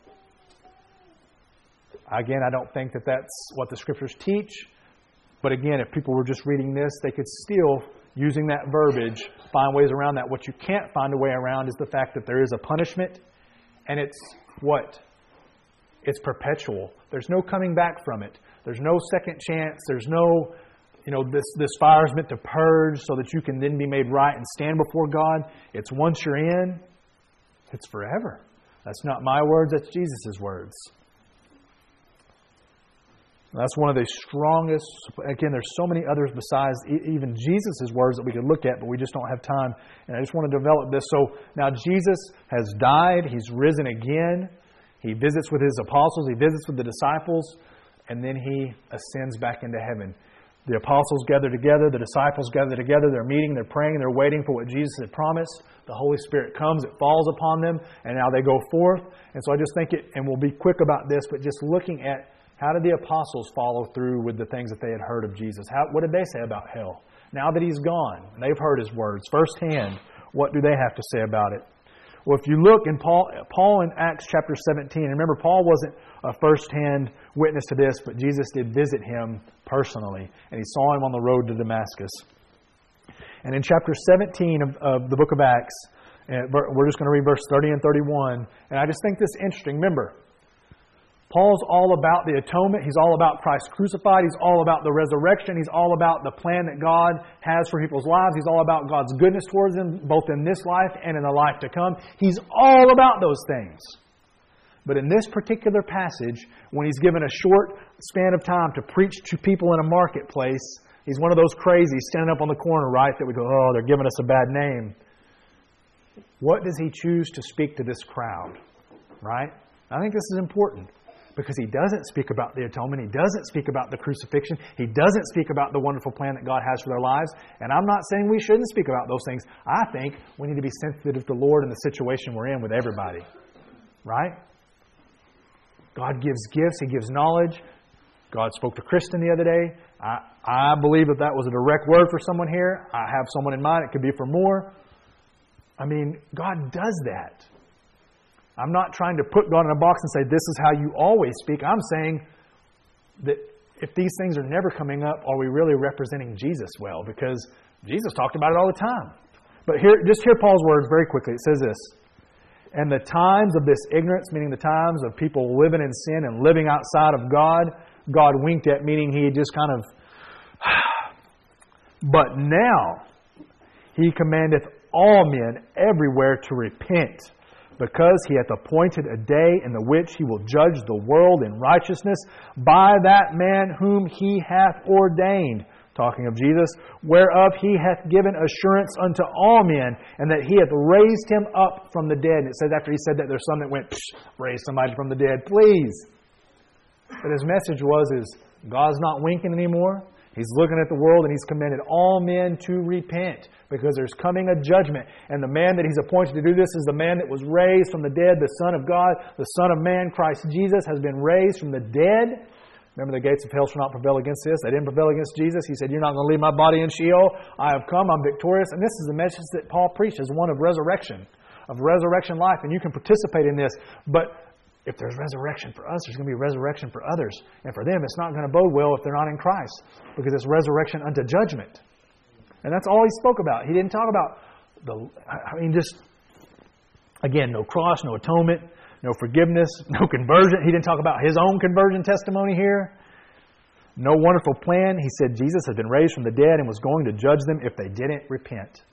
Again, I don't think that that's what the Scriptures teach. But again, if people were just reading this, they could still, using that verbiage, find ways around that. What you can't find a way around is the fact that there is a punishment, and it's what? It's perpetual. There's no coming back from it. There's no second chance. There's no, you know, this, this fire is meant to purge so that you can then be made right and stand before God. It's once you're in, it's forever. That's not my words, that's Jesus' words. That's one of the strongest. Again, there's so many others besides even Jesus' words that we could look at, but we just don't have time. And I just want to develop this. So now Jesus has died. He's risen again. He visits with His apostles. He visits with the disciples. And then He ascends back into heaven. The apostles gather together. The disciples gather together. They're meeting. They're praying. They're waiting for what Jesus had promised. The Holy Spirit comes. It falls upon them. And now they go forth. And so I just think it, and we'll be quick about this, but just looking at how did the apostles follow through with the things that they had heard of Jesus? How, what did they say about hell? Now that He's gone, they've heard His words firsthand. What do they have to say about it? Well, if you look in Paul, Paul in Acts chapter seventeen, and remember, Paul wasn't a first-hand witness to this, but Jesus did visit him personally, and he saw him on the road to Damascus. And in chapter seventeen of, of the book of Acts, and we're just going to read verse thirty and thirty-one, and I just think this is interesting. Remember, Paul's all about the atonement. He's all about Christ crucified. He's all about the resurrection. He's all about the plan that God has for people's lives. He's all about God's goodness towards them, both in this life and in the life to come. He's all about those things. But in this particular passage, when he's given a short span of time to preach to people in a marketplace, he's one of those crazies standing up on the corner, right, that we go, oh, they're giving us a bad name. What does he choose to speak to this crowd? Right? I think this is important. Because he doesn't speak about the atonement. He doesn't speak about the crucifixion. He doesn't speak about the wonderful plan that God has for their lives. And I'm not saying we shouldn't speak about those things. I think we need to be sensitive to the Lord and the situation we're in with everybody. Right? God gives gifts. He gives knowledge. God spoke to Kristen the other day. I, I believe that that was a direct word for someone here. I have someone in mind. It could be for more. I mean, God does that. I'm not trying to put God in a box and say, this is how you always speak. I'm saying that if these things are never coming up, are we really representing Jesus well? Because Jesus talked about it all the time. But here, just hear Paul's words very quickly. It says this, and the times of this ignorance, meaning the times of people living in sin and living outside of God, God winked at, meaning He just kind of, but now He commandeth all men everywhere to repent, because He hath appointed a day in the which He will judge the world in righteousness by that man whom He hath ordained. Talking of Jesus, whereof He hath given assurance unto all men, and that He hath raised Him up from the dead. And it says after He said that, there's some that went, raise somebody from the dead, please. But His message was, is God's not winking anymore. He's looking at the world and He's commanded all men to repent, because there's coming a judgment. And the man that He's appointed to do this is the man that was raised from the dead, the Son of God, the Son of Man, Christ Jesus, has been raised from the dead. Remember, the gates of hell shall not prevail against this. They didn't prevail against Jesus. He said, you're not going to leave my body in Sheol. I have come. I'm victorious. And this is the message that Paul preaches, one of resurrection, of resurrection life. And you can participate in this. But if there's resurrection for us, there's going to be resurrection for others. And for them, it's not going to bode well if they're not in Christ, because it's resurrection unto judgment. And that's all he spoke about. He didn't talk about the, I mean, just, again, no cross, no atonement, no forgiveness, no conversion. He didn't talk about his own conversion testimony here. No wonderful plan. He said Jesus had been raised from the dead and was going to judge them if they didn't repent.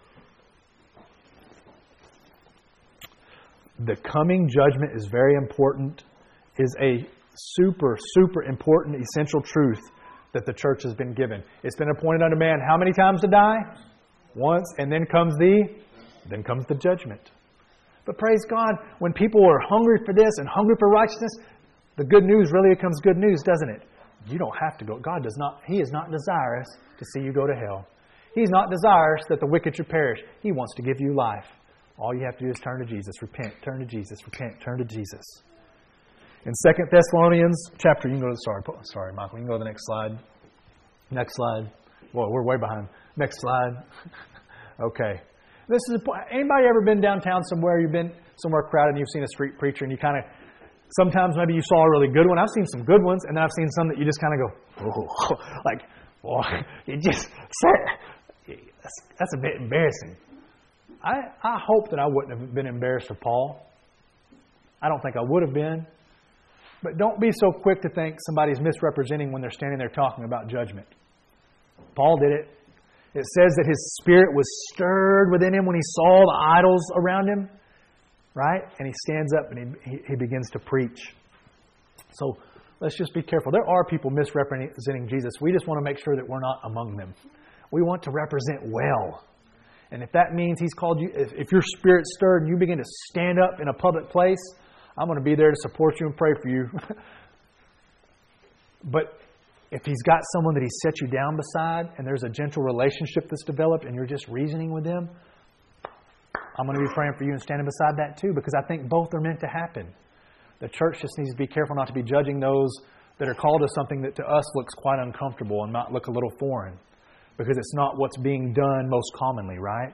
The coming judgment is very important, is a super, super important, essential truth that the church has been given. It's been appointed unto man how many times to die? Once, and then comes the, then comes the judgment. But praise God, when people are hungry for this and hungry for righteousness, the good news really becomes good news, doesn't it? You don't have to go. God does not, He is not desirous to see you go to hell. He's not desirous that the wicked should perish. He wants to give you life. All you have to do is turn to Jesus, repent, turn to Jesus, repent, turn to Jesus. In Second Thessalonians chapter, you can go to, sorry, sorry, Michael, you can go to the next slide. Next slide. Whoa, we're way behind. Next slide. Okay. This is a, anybody ever been downtown somewhere? You've been somewhere crowded and you've seen a street preacher and you kind of, sometimes maybe you saw a really good one. I've seen some good ones and then I've seen some that you just kind of go, oh, like, oh, you just said, that's, that's a bit embarrassing. I, I hope that I wouldn't have been embarrassed of Paul. I don't think I would have been. But don't be so quick to think somebody's misrepresenting when they're standing there talking about judgment. Paul did it. It says that his spirit was stirred within him when he saw the idols around him. Right? And he stands up and he, he begins to preach. So let's just be careful. There are people misrepresenting Jesus. We just want to make sure that we're not among them. We want to represent well. And if that means He's called you, if, if your spirit's stirred and you begin to stand up in a public place, I'm going to be there to support you and pray for you. But if He's got someone that He set you down beside and there's a gentle relationship that's developed and you're just reasoning with them, I'm going to be praying for you and standing beside that too, because I think both are meant to happen. The church just needs to be careful not to be judging those that are called to something that to us looks quite uncomfortable and might look a little foreign, because it's not what's being done most commonly, right?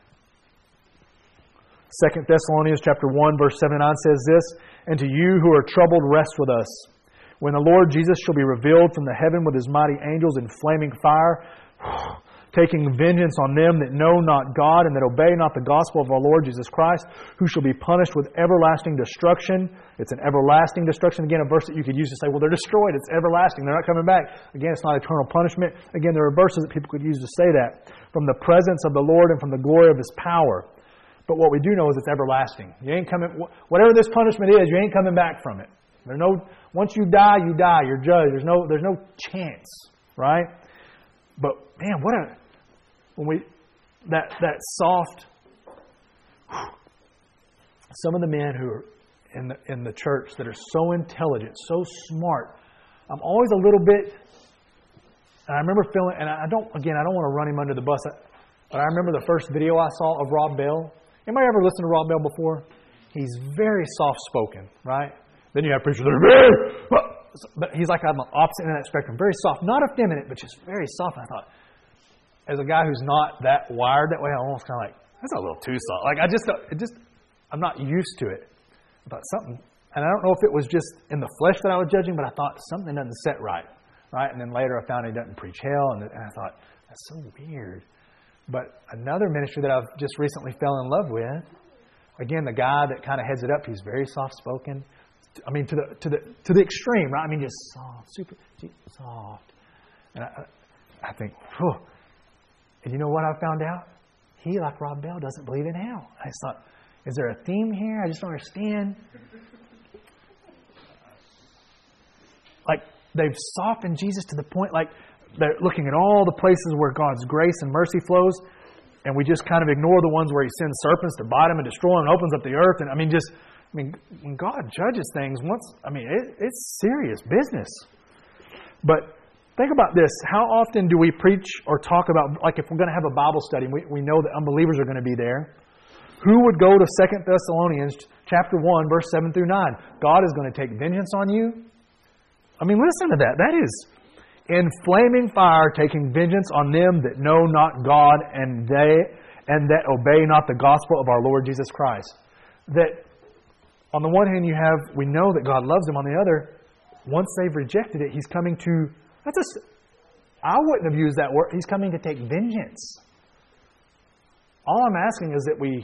Second Thessalonians chapter one, verse seven and nine says this, "And to you who are troubled, rest with us. When the Lord Jesus shall be revealed from the heaven with His mighty angels in flaming fire, taking vengeance on them that know not God and that obey not the gospel of our Lord Jesus Christ, who shall be punished with everlasting destruction." It's an everlasting destruction. Again, a verse that you could use to say, well, they're destroyed. It's everlasting. They're not coming back. Again, it's not eternal punishment. Again, there are verses that people could use to say that. From the presence of the Lord and from the glory of His power. But what we do know is it's everlasting. You ain't coming, whatever this punishment is, you ain't coming back from it. There's no, once you die, you die. You're judged. There's no, there's no chance, right? But man, what a, when we, that, that soft, some of the men who are in the, in the church that are so intelligent, so smart, I'm always a little bit, and I remember feeling, and I don't, again, I don't want to run him under the bus, but I remember the first video I saw of Rob Bell. Anybody ever listened to Rob Bell before? He's very soft-spoken, right? Then you have preachers that are very, but he's like on the opposite end of that spectrum. Very soft, not effeminate, but just very soft. And I thought, as a guy who's not that wired that way, I'm almost kind of like, that's a little too soft. Like I just, it just, I'm not used to it. I thought something, and I don't know if it was just in the flesh that I was judging, but I thought something doesn't set right, right? And then later I found he doesn't preach hell, and, and I thought, that's so weird. But another ministry that I've just recently fell in love with, again, the guy that kind of heads it up, he's very soft-spoken. I mean, to the to the to the extreme, right? I mean, just soft, super soft. And I, I think, whew. And you know what I found out? He, like Rob Bell, doesn't believe in hell. I just thought, is there a theme here? I just don't understand. Like, they've softened Jesus to the point, like, they're looking at all the places where God's grace and mercy flows, and we just kind of ignore the ones where He sends serpents to bite them and destroy them and opens up the earth. And I mean, just, I mean, when God judges things, once, I mean, it, it's serious business. But think about this. How often do we preach or talk about, like if we're going to have a Bible study, we, we know that unbelievers are going to be there. Who would go to Second Thessalonians chapter one, verse seven through nine? God is going to take vengeance on you. I mean, listen to that. That is, in flaming fire, taking vengeance on them that know not God and they and that obey not the gospel of our Lord Jesus Christ. That on the one hand you have, we know that God loves them. On the other, once they've rejected it, He's coming to, that's a, I wouldn't have used that word. He's coming to take vengeance. All I'm asking is that we,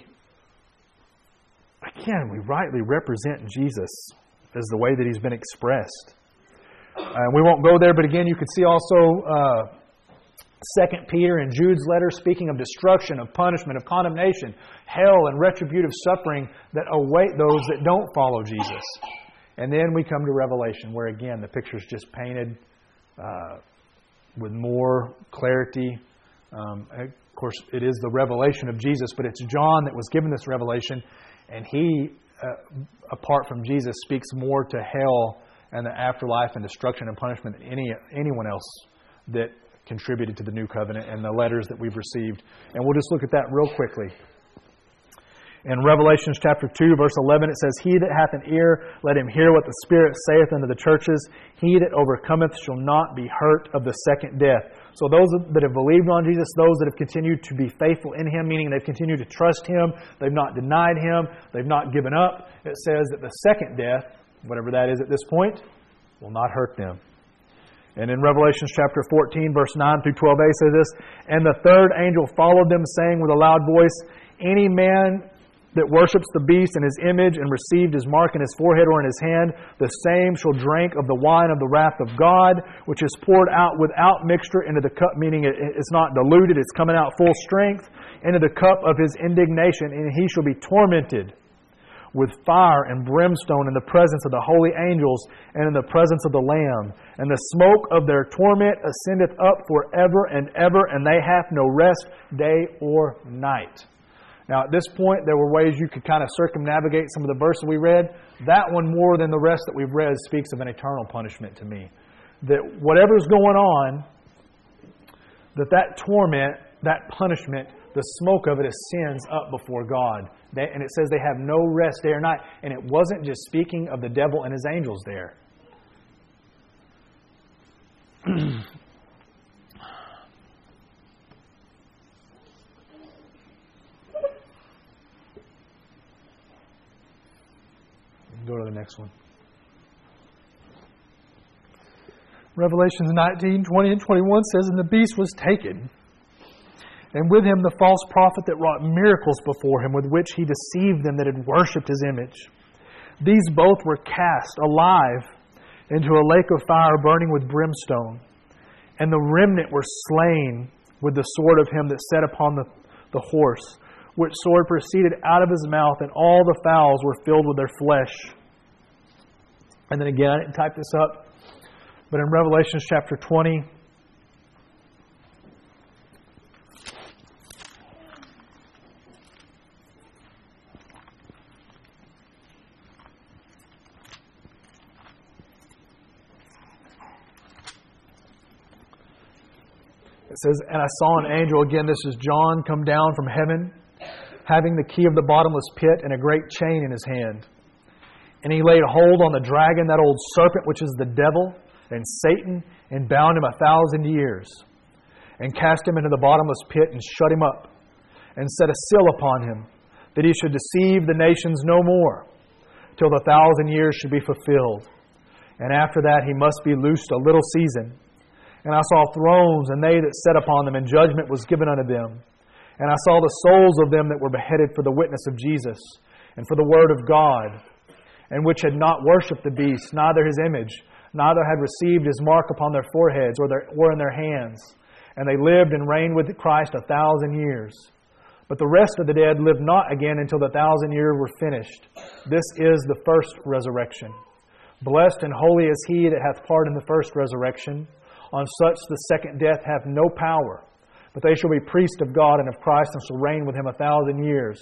again, we rightly represent Jesus as the way that He's been expressed. Uh, we won't go there, but again, you could see also uh, Second Peter and Jude's letter speaking of destruction, of punishment, of condemnation, hell, and retributive suffering that await those that don't follow Jesus. And then we come to Revelation, where again the picture is just painted uh, with more clarity. Um, of course, it is the revelation of Jesus, but it's John that was given this revelation, and he, uh, apart from Jesus, speaks more to hell and the afterlife and destruction and punishment than any anyone else that contributed to the New Covenant and the letters that we've received. And we'll just look at that real quickly. In Revelation chapter two, verse eleven, it says, He that hath an ear, let him hear what the Spirit saith unto the churches. He that overcometh shall not be hurt of the second death. So those that have believed on Jesus, those that have continued to be faithful in Him, meaning they've continued to trust Him, they've not denied Him, they've not given up, it says that the second death, whatever that is at this point, will not hurt them. And in Revelation chapter fourteen, verse nine through twelve a says this, And the third angel followed them, saying with a loud voice, Any man that worships the beast and his image and received his mark in his forehead or in his hand, the same shall drink of the wine of the wrath of God, which is poured out without mixture into the cup, meaning it's not diluted, it's coming out full strength, into the cup of his indignation, and he shall be tormented with fire and brimstone in the presence of the holy angels and in the presence of the Lamb. And the smoke of their torment ascendeth up forever and ever, and they have no rest day or night. Now, at this point, there were ways you could kind of circumnavigate some of the verses we read. That one, more than the rest that we've read, speaks of an eternal punishment to me. That whatever's going on, that that torment, that punishment, the smoke of it ascends up before God. They, and it says they have no rest day or night. And it wasn't just speaking of the devil and his angels there. Go to the next one. Revelations nineteen, twenty, and twenty-one says, And the beast was taken, and with him the false prophet that wrought miracles before him, with which he deceived them that had worshipped his image. These both were cast alive into a lake of fire burning with brimstone. And the remnant were slain with the sword of him that sat upon the, the horse, which sword proceeded out of his mouth, and all the fowls were filled with their flesh. And then again, I didn't type this up, but in Revelation chapter twenty, it says, And I saw an angel, again this is John, come down from heaven, having the key of the bottomless pit and a great chain in his hand. And he laid hold on the dragon, that old serpent, which is the devil and Satan, and bound him a thousand years, and cast him into the bottomless pit, and shut him up, and set a seal upon him, that he should deceive the nations no more, till the thousand years should be fulfilled. And after that he must be loosed a little season. And I saw thrones, and they that sat upon them, and judgment was given unto them. And I saw the souls of them that were beheaded for the witness of Jesus, and for the word of God, and which had not worshipped the beast, neither his image, neither had received his mark upon their foreheads or, their, or in their hands. And they lived and reigned with Christ a thousand years. But the rest of the dead lived not again until the thousand years were finished. This is the first resurrection. Blessed and holy is he that hath part in the first resurrection. On such the second death hath no power, but they shall be priests of God and of Christ, and shall reign with him a thousand years.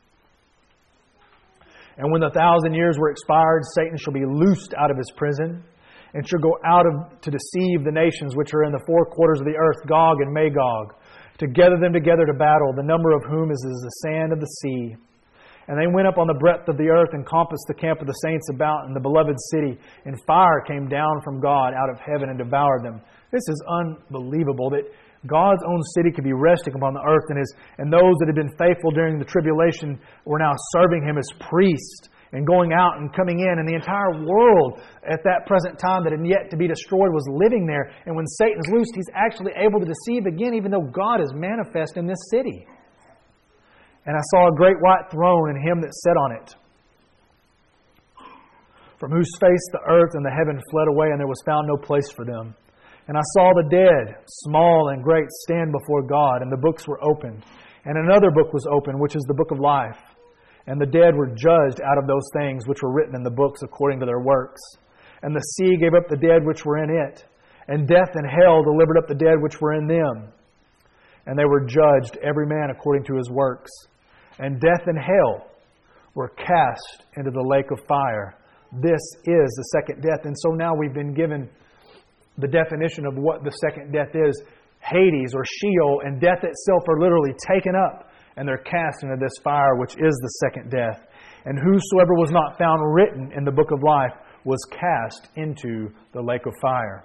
And when the thousand years were expired, Satan shall be loosed out of his prison, and shall go out of, to deceive the nations which are in the four quarters of the earth, Gog and Magog, to gather them together to battle, the number of whom is as the sand of the sea. And they went up on the breadth of the earth, and compassed the camp of the saints about in the beloved city. And fire came down from God out of heaven and devoured them. This is unbelievable that God's own city could be resting upon the earth, and his, and those that had been faithful during the tribulation were now serving Him as priests and going out and coming in. And the entire world at that present time that had yet to be destroyed was living there. And when Satan's loosed, he's actually able to deceive again, even though God is manifest in this city. And I saw a great white throne and Him that sat on it. from whose face the earth and the heaven fled away, and there was found no place for them. And I saw the dead, small and great, stand before God, and the books were opened. And another book was opened, which is the book of life. And the dead were judged out of those things which were written in the books according to their works. And the sea gave up the dead which were in it, and death and hell delivered up the dead which were in them. And they were judged, every man according to his works. And death and hell were cast into the lake of fire. This is the second death. And so now we've been given the definition of what the second death is. Hades or Sheol and death itself are literally taken up, and they're cast into this fire, which is the second death. And whosoever was not found written in the book of life was cast into the lake of fire.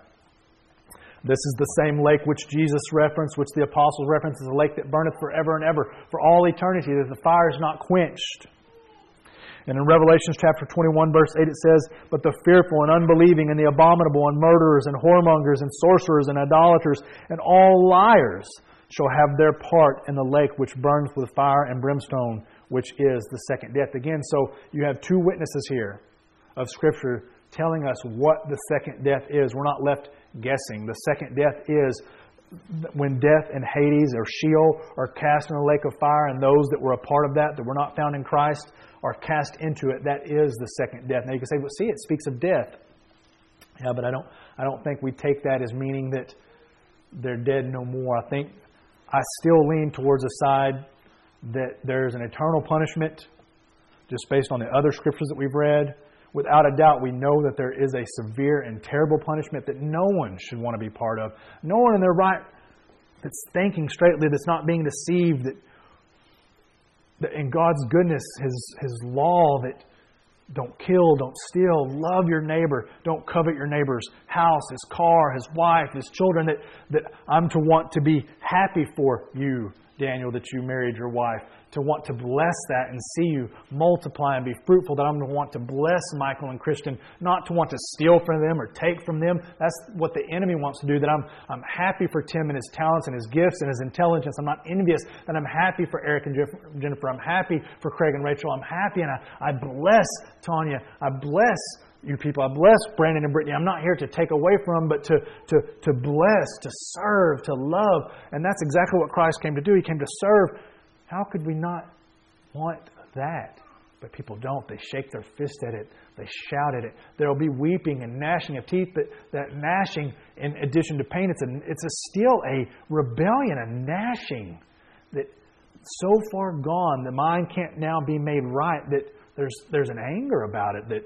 This is the same lake which Jesus referenced, which the apostles referenced as a lake that burneth forever and ever, for all eternity, that the fire is not quenched. And in Revelation chapter twenty-one, verse eight, it says, But the fearful and unbelieving and the abominable and murderers and whoremongers and sorcerers and idolaters and all liars shall have their part in the lake which burns with fire and brimstone, which is the second death. Again, so you have two witnesses here of Scripture telling us what the second death is. We're not left guessing. The second death is when death and Hades or Sheol are cast in the lake of fire, and those that were a part of that, that were not found in Christ, are cast into it. That is the second death. Now you can say, well, see, it speaks of death. Yeah, but I don't I don't think we take that as meaning that they're dead no more. I think I still lean towards the side that there's an eternal punishment, just based on the other scriptures that we've read. Without a doubt, we know that there is a severe and terrible punishment that no one should want to be part of. No one in their right that's thinking straightly, that's not being deceived, that, that in God's goodness, His, His law that don't kill, don't steal, love your neighbor, don't covet your neighbor's house, his car, his wife, his children, that, that I'm to want to be happy for you, Daniel, that you married your wife, to want to bless that and see you multiply and be fruitful, that I'm to want to bless Michael and Christian, not to want to steal from them or take from them. That's what the enemy wants to do, that I'm I'm happy for Tim and his talents and his gifts and his intelligence. I'm not envious, that I'm happy for Eric and Jennifer. I'm happy for Craig and Rachel. I'm happy, and I, I bless Tanya. I bless you people. I bless Brandon and Brittany. I'm not here to take away from them, but to, to, to bless, to serve, to love. And that's exactly what Christ came to do. He came to serve. How could we not want that? But people don't. They shake their fist at it. They shout at it. There will be weeping and gnashing of teeth. But that gnashing, in addition to pain, it's a, it's a still a rebellion, a gnashing that so far gone, the mind can't now be made right, that there's there's an anger about it, that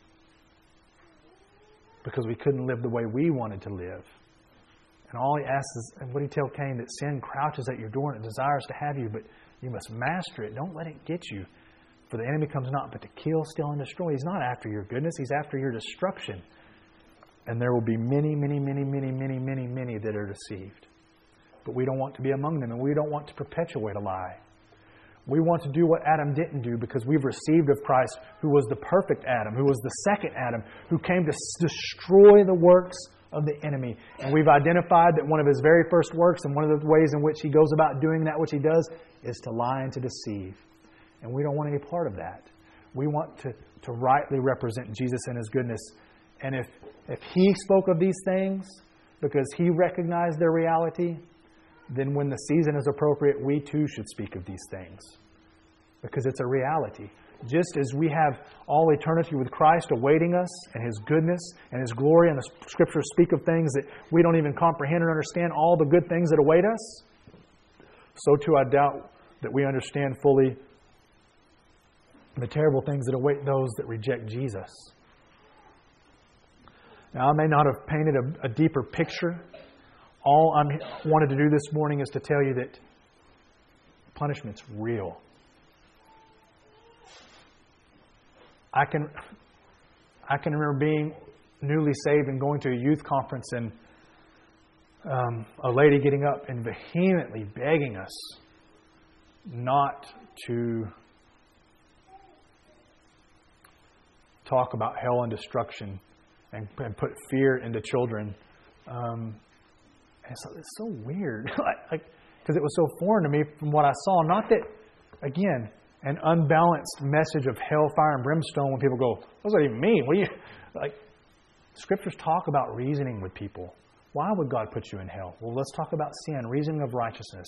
because we couldn't live the way we wanted to live. And all He asks is, and what He tell Cain, that sin crouches at your door and it desires to have you, but you must master it. Don't let it get you. For the enemy comes not but to kill, steal, and destroy. He's not after your goodness. He's after your destruction. And there will be many, many, many, many, many, many, many that are deceived. But we don't want to be among them, and we don't want to perpetuate a lie. We want to do what Adam didn't do, because we've received of Christ, who was the perfect Adam, who was the second Adam, who came to destroy the works of the enemy. And we've identified that one of His very first works, and one of the ways in which He goes about doing that which He does, is to lie and to deceive. And we don't want any part of that. We want to, to rightly represent Jesus and His goodness. And if, if He spoke of these things because He recognized their reality, then when the season is appropriate, we too should speak of these things. Because it's a reality. Just as we have all eternity with Christ awaiting us, and His goodness and His glory, and the Scriptures speak of things that we don't even comprehend or understand, all the good things that await us, so too I doubt that we understand fully the terrible things that await those that reject Jesus. Now, I may not have painted a, a deeper picture. All I wanted to do this morning is to tell you that punishment's real. I can I can remember being newly saved and going to a youth conference, and um, a lady getting up and vehemently begging us not to talk about hell and destruction and, and put fear into children. Um, and so it's so weird, like, because it was so foreign to me from what I saw. Not that, again, an unbalanced message of hell, fire, and brimstone when people go, what does that even mean? What do you, like, Scriptures talk about reasoning with people. Why would God put you in hell? Well, let's talk about sin, reasoning of righteousness.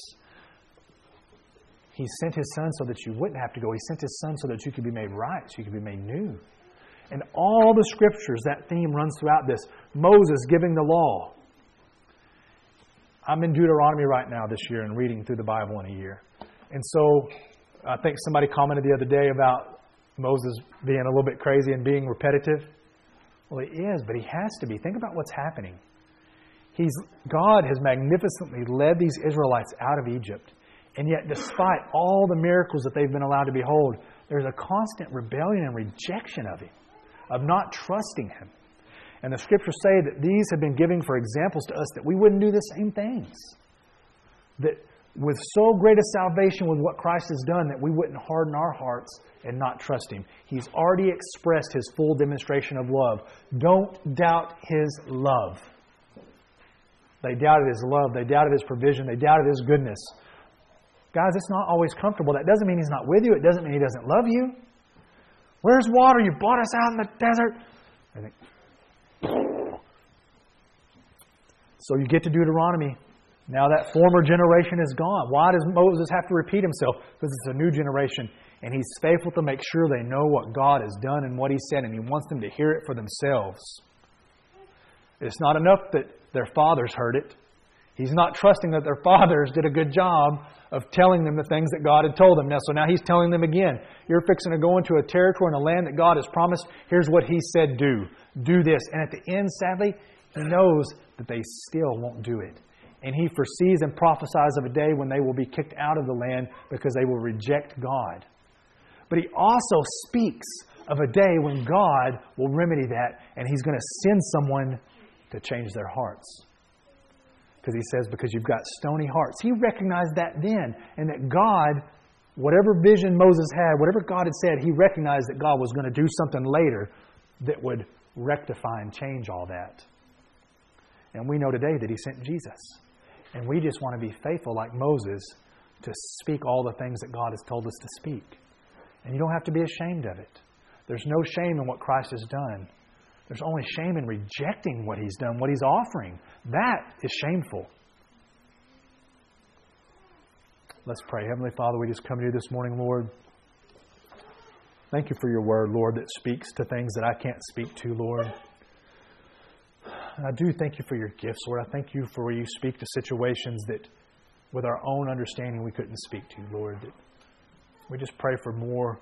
He sent His Son so that you wouldn't have to go. He sent His Son so that you could be made right, so you could be made new. And all the Scriptures, that theme runs throughout this. Moses giving the law. I'm in Deuteronomy right now this year and reading through the Bible in a year. And so I think somebody commented the other day about Moses being a little bit crazy and being repetitive. Well, he is, but he has to be. Think about what's happening. He's, God has magnificently led these Israelites out of Egypt. And yet, despite all the miracles that they've been allowed to behold, there's a constant rebellion and rejection of Him, of not trusting Him. And the Scriptures say that these have been given for examples to us that we wouldn't do the same things. That with so great a salvation with what Christ has done, that we wouldn't harden our hearts and not trust Him. He's already expressed His full demonstration of love. Don't doubt His love. They doubted His love. They doubted His provision. They doubted His goodness. Guys, it's not always comfortable. That doesn't mean He's not with you. It doesn't mean He doesn't love you. Where's water? You brought us out in the desert. I think. So you get to Deuteronomy. Now that former generation is gone. Why does Moses have to repeat himself? Because it's a new generation. And he's faithful to make sure they know what God has done and what He said. And He wants them to hear it for themselves. It's not enough that their fathers heard it. He's not trusting that their fathers did a good job of telling them the things that God had told them. Now, so now He's telling them again, you're fixing to go into a territory and a land that God has promised. Here's what He said, do. Do this. And at the end, sadly, He knows that they still won't do it. And He foresees and prophesies of a day when they will be kicked out of the land because they will reject God. But He also speaks of a day when God will remedy that and He's going to send someone to change their hearts. Because He says, because you've got stony hearts. He recognized that then. And that God, whatever vision Moses had, whatever God had said, He recognized that God was going to do something later that would rectify and change all that. And we know today that He sent Jesus. And we just want to be faithful like Moses to speak all the things that God has told us to speak. And you don't have to be ashamed of it. There's no shame in what Christ has done. There's only shame in rejecting what He's done, what He's offering. That is shameful. Let's pray. Heavenly Father, we just come to You this morning, Lord. Thank You for Your Word, Lord, that speaks to things that I can't speak to, Lord. And I do thank You for Your gifts, Lord. I thank You for where You speak to situations that with our own understanding we couldn't speak to, Lord. That we just pray for more,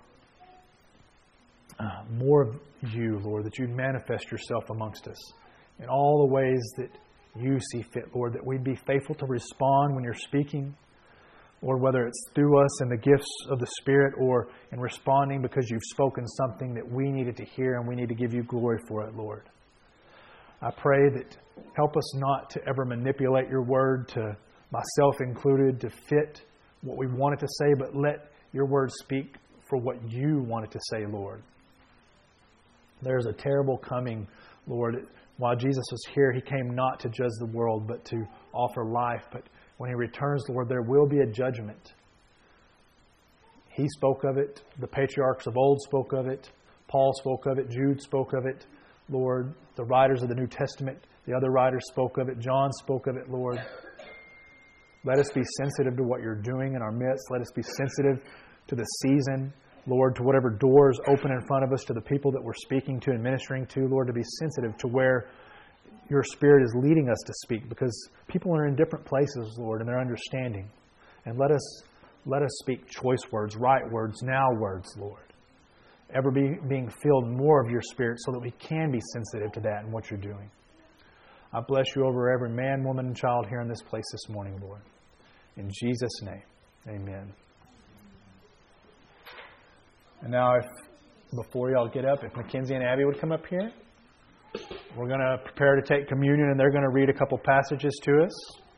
uh, more of You, Lord, that You'd manifest Yourself amongst us in all the ways that You see fit, Lord, that we'd be faithful to respond when You're speaking, or whether it's through us and the gifts of the Spirit or in responding because You've spoken something that we needed to hear and we need to give You glory for it, Lord. I pray that help us not to ever manipulate Your Word, to myself included, to fit what we want it to say, but let Your Word speak for what You want it to say, Lord. There's a terrible coming, Lord. While Jesus was here, He came not to judge the world, but to offer life. But when He returns, Lord, there will be a judgment. He spoke of it. The patriarchs of old spoke of it. Paul spoke of it. Jude spoke of it. Lord, the writers of the New Testament, the other writers spoke of it. John spoke of it, Lord. Let us be sensitive to what You're doing in our midst. Let us be sensitive to the season, Lord, to whatever doors open in front of us, to the people that we're speaking to and ministering to, Lord, to be sensitive to where Your Spirit is leading us to speak, because people are in different places, Lord, in their understanding. And let us let us speak choice words, right words, now words, Lord. Ever be being filled more of Your Spirit so that we can be sensitive to that and what You're doing. I bless You over every man, woman, and child here in this place this morning, Lord. In Jesus' name, amen. And now, if before y'all get up, if Mackenzie and Abby would come up here, we're going to prepare to take communion, and they're going to read a couple passages to us.